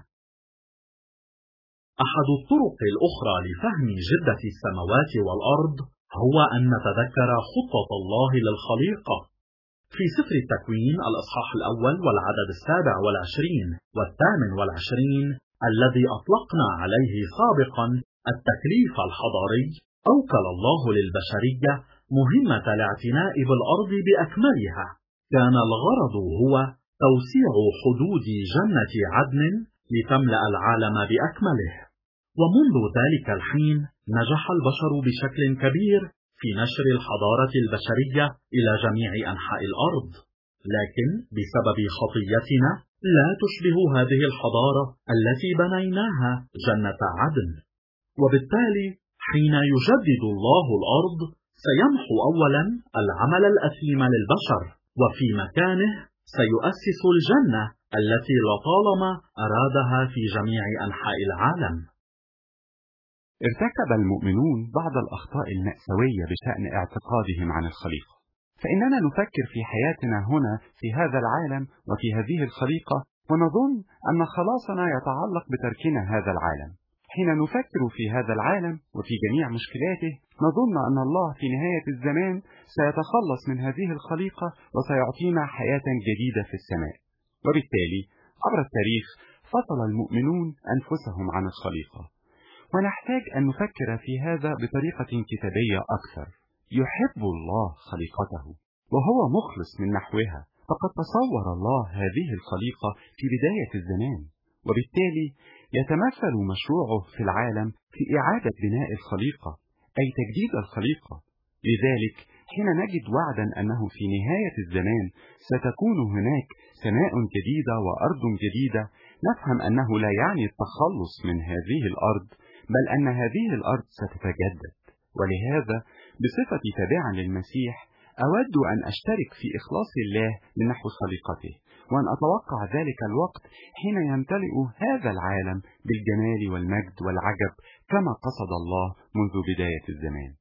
أحد الطرق الأخرى لفهم جدة السماوات والأرض هو أن نتذكر خطة الله للخليقة. في سفر التكوين الإصحاح الأول والعدد السابع والعشرين والثامن والعشرين الذي أطلقنا عليه سابقا التكليف الحضاري، أوكل الله للبشرية مهمة الاعتناء بالأرض بأكملها. كان الغرض هو توسيع حدود جنة عدن لتملأ العالم بأكمله. ومنذ ذلك الحين نجح البشر بشكل كبير في نشر الحضارة البشرية إلى جميع أنحاء الأرض، لكن بسبب خطيتنا لا تشبه هذه الحضارة التي بنيناها جنة عدن. وبالتالي حين يجدد الله الأرض سيمحو أولا العمل الأثيم للبشر، وفي مكانه سيؤسس الجنة التي لطالما أرادها في جميع أنحاء العالم. ارتكب المؤمنون بعض الأخطاء المأساوية بشأن اعتقادهم عن الخليقة، فإننا نفكر في حياتنا هنا في هذا العالم وفي هذه الخليقة ونظن أن خلاصنا يتعلق بتركنا هذا العالم. حين نفكر في هذا العالم وفي جميع مشكلاته نظن أن الله في نهاية الزمان سيتخلص من هذه الخليقة وسيعطينا حياة جديدة في السماء. وبالتالي عبر التاريخ فصل المؤمنون أنفسهم عن الخليقة، ونحتاج أن نفكر في هذا بطريقة كتابية أكثر. يحب الله خليقته وهو مخلص من نحوها، فقد تصور الله هذه الخليقة في بداية الزمان، وبالتالي يتمثل مشروعه في العالم في إعادة بناء الخليقة، أي تجديد الخليقة. لذلك حين نجد وعدا أنه في نهاية الزمان ستكون هناك سماء جديدة وأرض جديدة، نفهم أنه لا يعني التخلص من هذه الأرض، بل أن هذه الأرض ستتجدد. ولهذا بصفتي تابعا للمسيح أود أن أشترك في إخلاص الله من نحو خليقته، وأن أتوقع ذلك الوقت حين يمتلئ هذا العالم بالجمال والمجد والعجب كما قصد الله منذ بداية الزمان.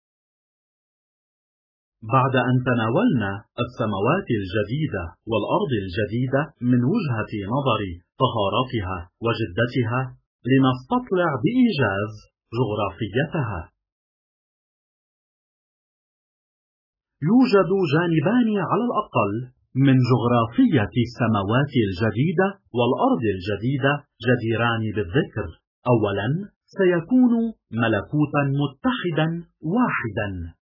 بعد أن تناولنا السماوات الجديدة والأرض الجديدة من وجهة نظر طهارتها وجدتها، لنستطلع بإيجاز جغرافيتها. يوجد جانبان على الأقل من جغرافية السماوات الجديدة والأرض الجديدة جديران بالذكر. أولا، سيكون ملكوتا متحدا واحدا.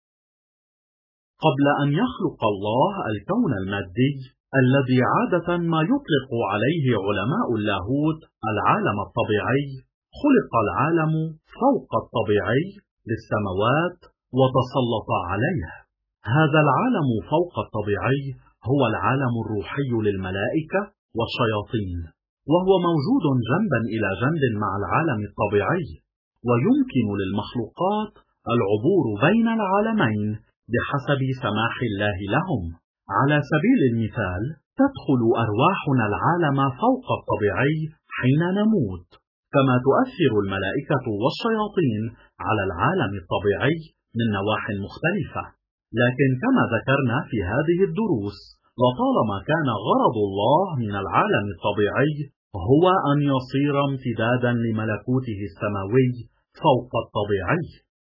قبل أن يخلق الله الكون المادي الذي عادة ما يطلق عليه علماء اللاهوت العالم الطبيعي، خلق العالم فوق الطبيعي للسماوات وتسلط عليه. هذا العالم فوق الطبيعي هو العالم الروحي للملائكة والشياطين، وهو موجود جنبا إلى جنب مع العالم الطبيعي، ويمكن للمخلوقات العبور بين العالمين بحسب سماح الله لهم. على سبيل المثال، تدخل أرواحنا العالم فوق الطبيعي حين نموت، كما تؤثر الملائكة والشياطين على العالم الطبيعي من نواح مختلفة. لكن كما ذكرنا في هذه الدروس، لطالما كان غرض الله من العالم الطبيعي هو أن يصير امتدادا لملكوته السماوي فوق الطبيعي.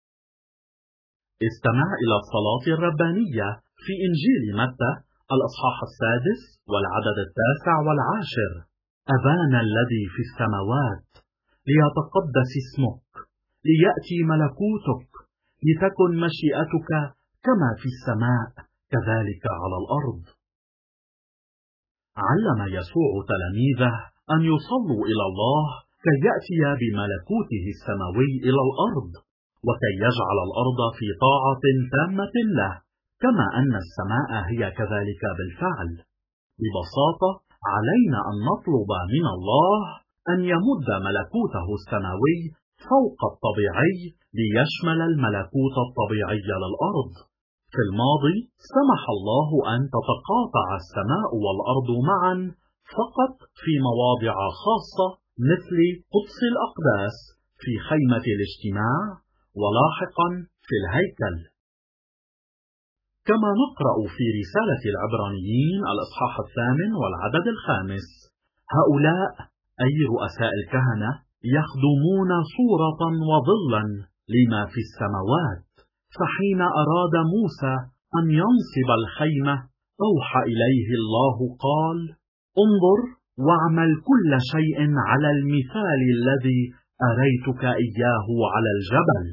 استمع إلى الصلاة الربانية في إنجيل متى الإصحاح السادس والعدد التاسع والعاشر: أبانا الذي في السماوات، ليتقدس اسمك، ليأتي ملكوتك، لتكن مشيئتك كما في السماء كذلك على الأرض. علم يسوع تلاميذه أن يصلوا إلى الله كي يأتي بملكوته السماوي إلى الأرض، وكي يجعل الأرض في طاعة تامة له، كما أن السماء هي كذلك بالفعل. ببساطة علينا أن نطلب من الله أن يمد ملكوته السماوي فوق الطبيعي ليشمل الملكوت الطبيعي للأرض. في الماضي سمح الله أن تتقاطع السماء والأرض معا فقط في مواضع خاصة مثل قدس الأقداس في خيمة الاجتماع ولاحقا في الهيكل. كما نقرأ في رسالة العبرانيين الإصحاح الثامن والعدد الخامس: هؤلاء أي رؤساء الكهنة يخدمون صورة وظلا لما في السماوات، فحين أراد موسى أن ينصب الخيمة أوحى إليه الله قال: انظر واعمل كل شيء على المثال الذي أريتك إياه على الجبل.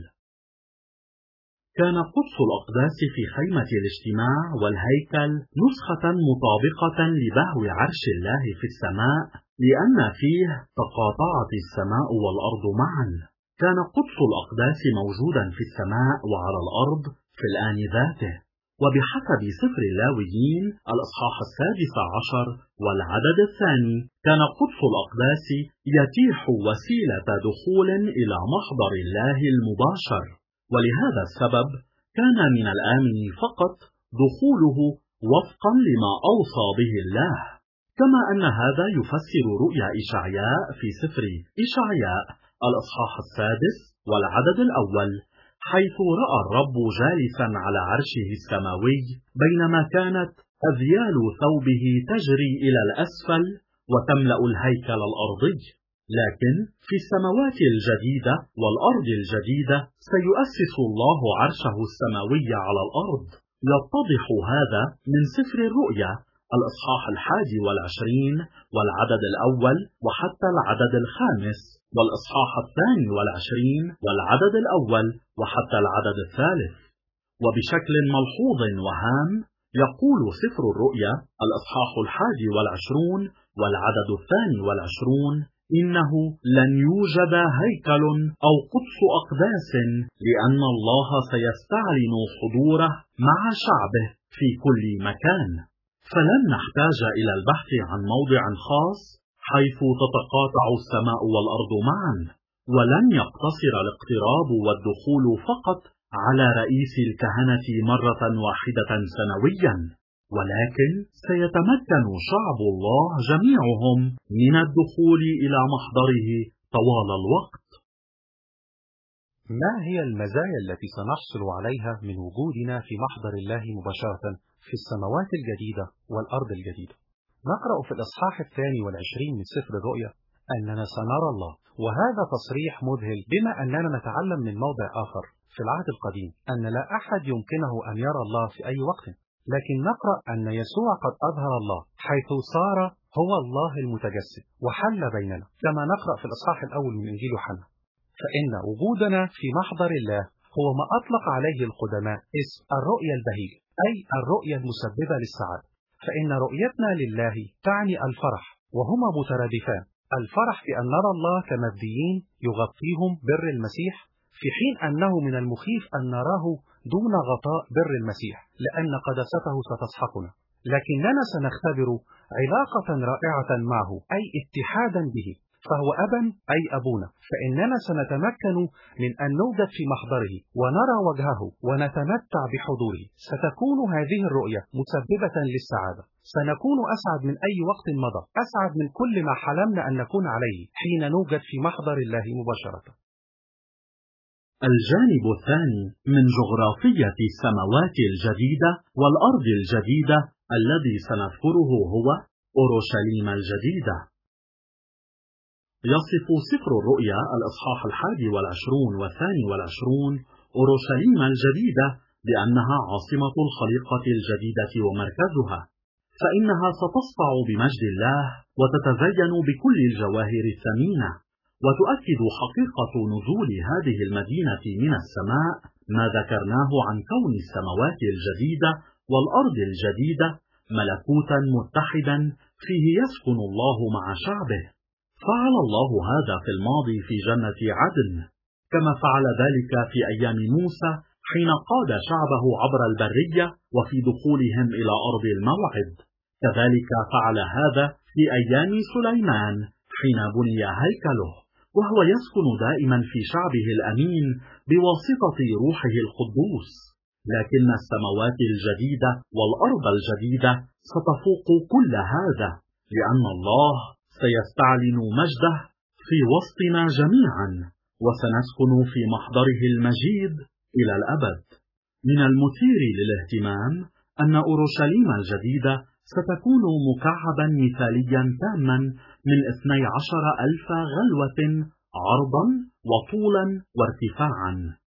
كان قدس الأقداس في خيمة الاجتماع والهيكل نسخة مطابقة لبهو عرش الله في السماء، لأن فيه تقاطعت السماء والأرض معا. كان قدس الأقداس موجودا في السماء وعلى الأرض في الآن ذاته. وبحسب سفر اللاويين الإصحاح السادس عشر والعدد الثاني، كان قدس الأقداس يتيح وسيلة دخول إلى محضر الله المباشر، ولهذا السبب كان من الآمن فقط دخوله وفقا لما أوصى به الله. كما أن هذا يفسر رؤيا إشعياء في سفر إشعياء الإصحاح السادس والعدد الأول، حيث رأى الرب جالسا على عرشه السماوي بينما كانت أذيال ثوبه تجري إلى الأسفل وتملأ الهيكل الأرضي. لكن في السماوات الجديدة والأرض الجديدة سيؤسس الله عرشه السماوي على الأرض. يتضح هذا من سفر الرؤيا الإصحاح الحادي والعشرين والعدد الأول وحتى العدد الخامس، والإصحاح الثاني والعشرين والعدد الأول وحتى العدد الثالث. وبشكل ملحوظ وهام يقول سفر الرؤيا الإصحاح الحادي والعشرون والعدد الثاني والعشرون: إنه لن يوجد هيكل أو قدس أقداس، لأن الله سيستعلن حضوره مع شعبه في كل مكان. فلن نحتاج إلى البحث عن موضع خاص حيث تتقاطع السماء والأرض معا، ولن يقتصر الاقتراب والدخول فقط على رئيس الكهنة مرة واحدة سنويا، ولكن سيتمكن شعب الله جميعهم من الدخول إلى محضره طوال الوقت. ما هي المزايا التي سنحصل عليها من وجودنا في محضر الله مباشرة في السماوات الجديدة والأرض الجديدة؟ نقرأ في الإصحاح الثاني والعشرين من سفر الرؤيا أننا سنرى الله، وهذا تصريح مذهل، بما أننا نتعلم من موضع آخر في العهد القديم أن لا أحد يمكنه أن يرى الله في أي وقت، لكن نقرأ أن يسوع قد أظهر الله حيث صار هو الله المتجسد وحل بيننا، كما نقرأ في الإصحاح الأول من إنجيل يوحنا: فإن وجودنا في محضر الله هو ما أطلق عليه القدماء اسم الرؤية البهيجة، أي الرؤية المسببة للسعادة. فإن رؤيتنا لله تعني الفرح، وهما مترادفان: الفرح في أن نرى الله كمبديين يغطيهم بر المسيح، في حين أنه من المخيف أن نراه دون غطاء بر المسيح لأن قداسته ستصحقنا، لكننا سنختبر علاقة رائعة معه، أي اتحادا به، فهو أبا أي أبونا. فإننا سنتمكن من أن نوجد في محضره ونرى وجهه ونتمتع بحضوره. ستكون هذه الرؤية مسببة للسعادة. سنكون أسعد من أي وقت مضى، أسعد من كل ما حلمنا أن نكون عليه حين نوجد في محضر الله مباشرة. الجانب الثاني من جغرافية السماوات الجديدة والأرض الجديدة الذي سنذكره هو أورشليم الجديدة. يصف سفر الرؤيا الإصحاح الحادي والعشرون والثاني والعشرون أورشليم الجديدة بأنها عاصمة الخليقة الجديدة ومركزها، فإنها ستسطع بمجد الله وتتزين بكل الجواهر الثمينة. وتؤكد حقيقة نزول هذه المدينة من السماء ما ذكرناه عن كون السماوات الجديدة والأرض الجديدة ملكوتا متحدا فيه يسكن الله مع شعبه. فعل الله هذا في الماضي في جنة عدن، كما فعل ذلك في أيام موسى حين قاد شعبه عبر البرية وفي دخولهم إلى أرض الموعد. كذلك فعل هذا في أيام سليمان حين بني هيكله، وهو يسكن دائما في شعبه الأمين بواسطة روحه القدوس. لكن السماوات الجديدة والأرض الجديدة ستفوق كل هذا، لأن الله سيستعلن مجده في وسطنا جميعا، وسنسكن في محضره المجيد إلى الأبد. من المثير للاهتمام أن أورشليم الجديدة ستكون مكعبا مثاليا تاما من اثني عشر ألف غلوة عرضا وطولا وارتفاعا،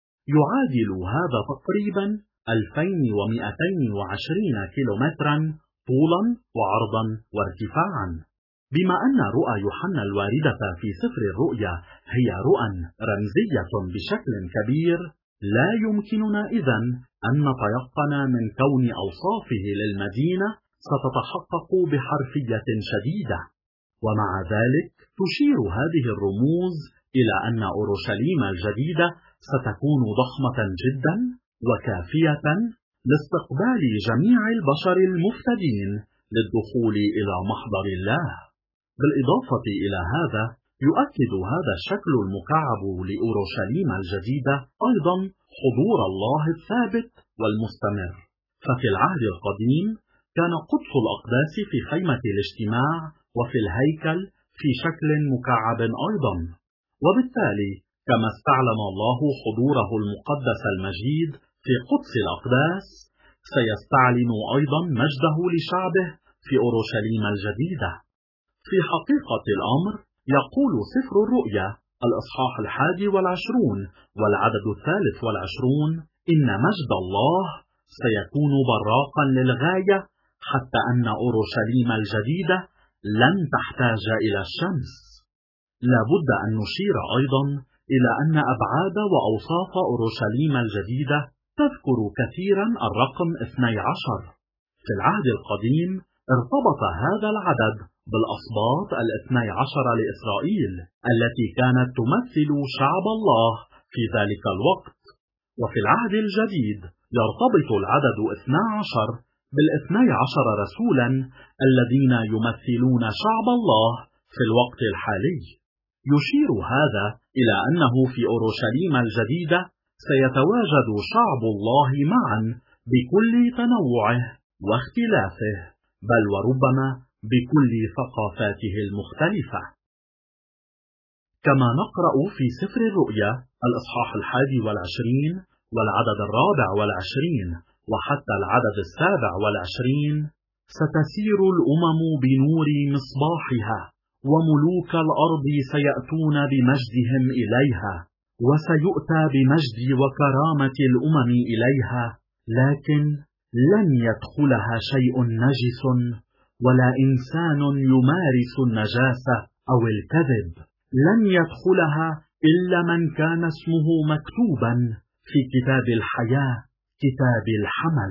يعادل هذا تقريبا ألفين ومئتين وعشرين كيلومترا طولا وعرضا وارتفاعا. بما أن رؤى يوحنا الواردة في سفر الرؤيا هي رؤى رمزية بشكل كبير، لا يمكننا إذن أن نتيقن من كون أوصافه للمدينة ستتحقق بحرفية شديدة. ومع ذلك تشير هذه الرموز إلى أن أورشليم الجديدة ستكون ضخمة جدا وكافية لاستقبال جميع البشر المفتدين للدخول إلى محضر الله. بالإضافة إلى هذا، يؤكد هذا الشكل المكعب لأورشليم الجديدة أيضا حضور الله الثابت والمستمر. ففي العهد القديم كان قدس الأقداس في خيمة الاجتماع وفي الهيكل في شكل مكعب أيضا، وبالتالي كما استعلن الله حضوره المقدس المجيد في قدس الأقداس، سيستعلن أيضا مجده لشعبه في أورشليم الجديدة. في حقيقة الأمر يقول سفر الرؤيا الإصحاح الحادي والعشرون والعدد الثالث والعشرون إن مجد الله سيكون براقا للغاية، حتى أن أورشليم الجديدة لن تحتاج إلى الشمس. لا بد أن نشير أيضا إلى أن أبعاد وأوصاف أورشليم الجديدة تذكر كثيرا الرقم اثني عشر. في العهد القديم ارتبط هذا العدد بالأسباط الاثني عشر لإسرائيل التي كانت تمثل شعب الله في ذلك الوقت. وفي العهد الجديد يرتبط العدد اثني عشر بالاثني عشر رسولا الذين يمثلون شعب الله في الوقت الحالي. يشير هذا إلى أنه في أورشليم الجديدة سيتواجد شعب الله معا بكل تنوعه واختلافه، بل وربما بكل ثقافاته المختلفة. كما نقرأ في سفر الرؤيا الإصحاح الحادي والعشرين والعدد الرابع والعشرين وحتى العدد السابع والعشرين: ستسير الأمم بنور مصباحها، وملوك الأرض سيأتون بمجدهم إليها، وسيؤتى بمجد وكرامة الأمم إليها، لكن لن يدخلها شيء نجس ولا إنسان يمارس النجاسة أو الكذب. لن يدخلها إلا من كان اسمه مكتوبا في كتاب الحياة، كتاب الحمل.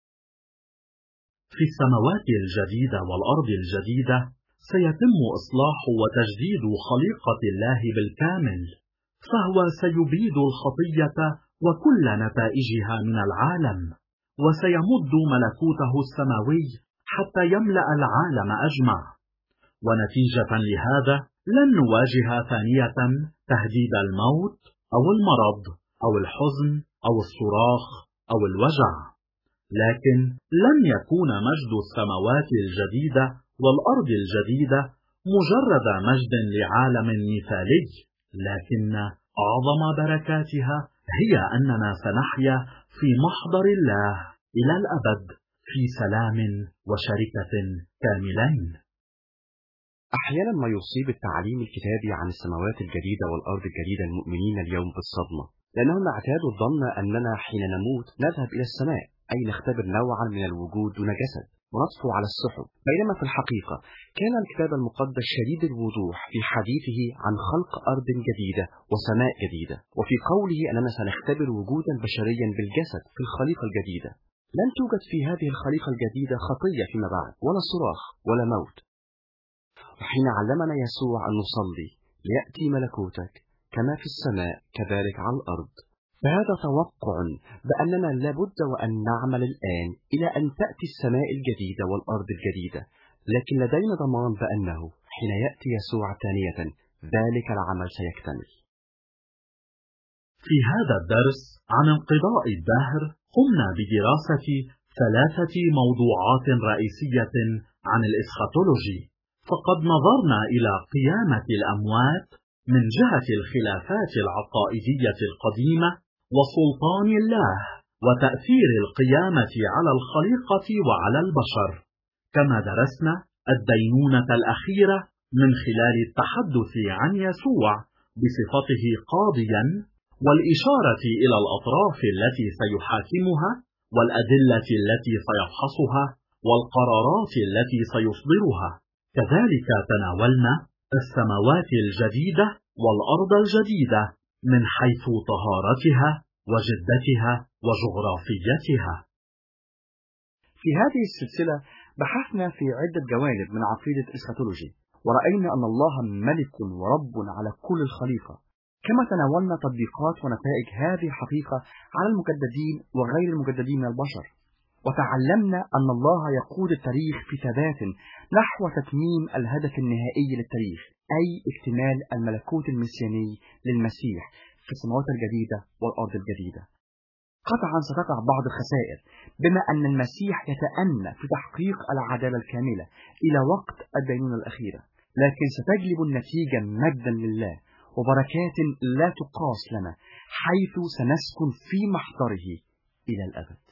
في السماوات الجديدة والأرض الجديدة سيتم إصلاح وتجديد خليقة الله بالكامل، فهو سيبيد الخطية وكل نتائجها من العالم، وسيمد ملكوته السماوي حتى يملأ العالم أجمع. ونتيجة لهذا لن نواجه ثانية تهديد الموت أو المرض أو الحزن أو الصراخ أو الوجع، لكن لن يكون مجد السماوات الجديدة والأرض الجديدة مجرد مجد لعالم مثالي، لكن أعظم بركاتها هي أننا سنحيا في محضر الله إلى الأبد في سلام وشركة كاملين. أحيانا ما يصيب التعليم الكتابي عن السماوات الجديدة والأرض الجديدة المؤمنين اليوم بالصدمة، لأنهم اعتادوا الظن أننا حين نموت نذهب إلى السماء، أي نختبر نوعا من الوجود دون جسد ونطفو على السحب، بينما في الحقيقة كان الكتاب المقدس شديد الوضوح في حديثه عن خلق أرض جديدة وسماء جديدة، وفي قوله أننا سنختبر وجودا بشريا بالجسد في الخليقة الجديدة. لن توجد في هذه الخليقة الجديدة خطية فيما بعد، ولا صراخ ولا موت. وحين علمنا يسوع أن نصلي ليأتي ملكوتك كما في السماء كذلك على الأرض، فهذا توقع بأننا لابد وأن نعمل الآن إلى أن تأتي السماء الجديدة والأرض الجديدة، لكن لدينا ضمان بأنه حين يأتي يسوع ثانية ذلك العمل سيكتمل. في هذا الدرس عن انقضاء الدهر قمنا بدراسة ثلاثة موضوعات رئيسية عن الإسخاتولوجي، فقد نظرنا إلى قيامة الأموات من جهة الخلافات العقائدية القديمة وسلطان الله وتأثير القيامة على الخليقة وعلى البشر، كما درسنا الدينونة الأخيرة من خلال التحدث عن يسوع بصفته قاضيا والإشارة إلى الأطراف التي سيحاكمها والأدلة التي سيفحصها والقرارات التي سيصدرها. كذلك تناولنا السماوات الجديدة والأرض الجديدة من حيث طهارتها وجدتها وجغرافيتها. في هذه السلسلة بحثنا في عدة جوانب من عقيدة الإسخاتولوجي، ورأينا أن الله ملك ورب على كل الخليقة، كما تناولنا تطبيقات ونتائج هذه الحقيقة على المجددين وغير المجددين من البشر، وتعلمنا أن الله يقود التاريخ بثبات نحو تتميم الهدف النهائي للتاريخ، أي اكتمال الملكوت المسياني للمسيح في السماوات الجديدة والأرض الجديدة. قطعا ستقع بعض الخسائر بما أن المسيح يتأنى في تحقيق العدالة الكاملة إلى وقت الدينونة الأخيرة، لكن ستجلب النتيجة مجدا لله وبركات لا تقاس لنا، حيث سنسكن في محضره إلى الأبد.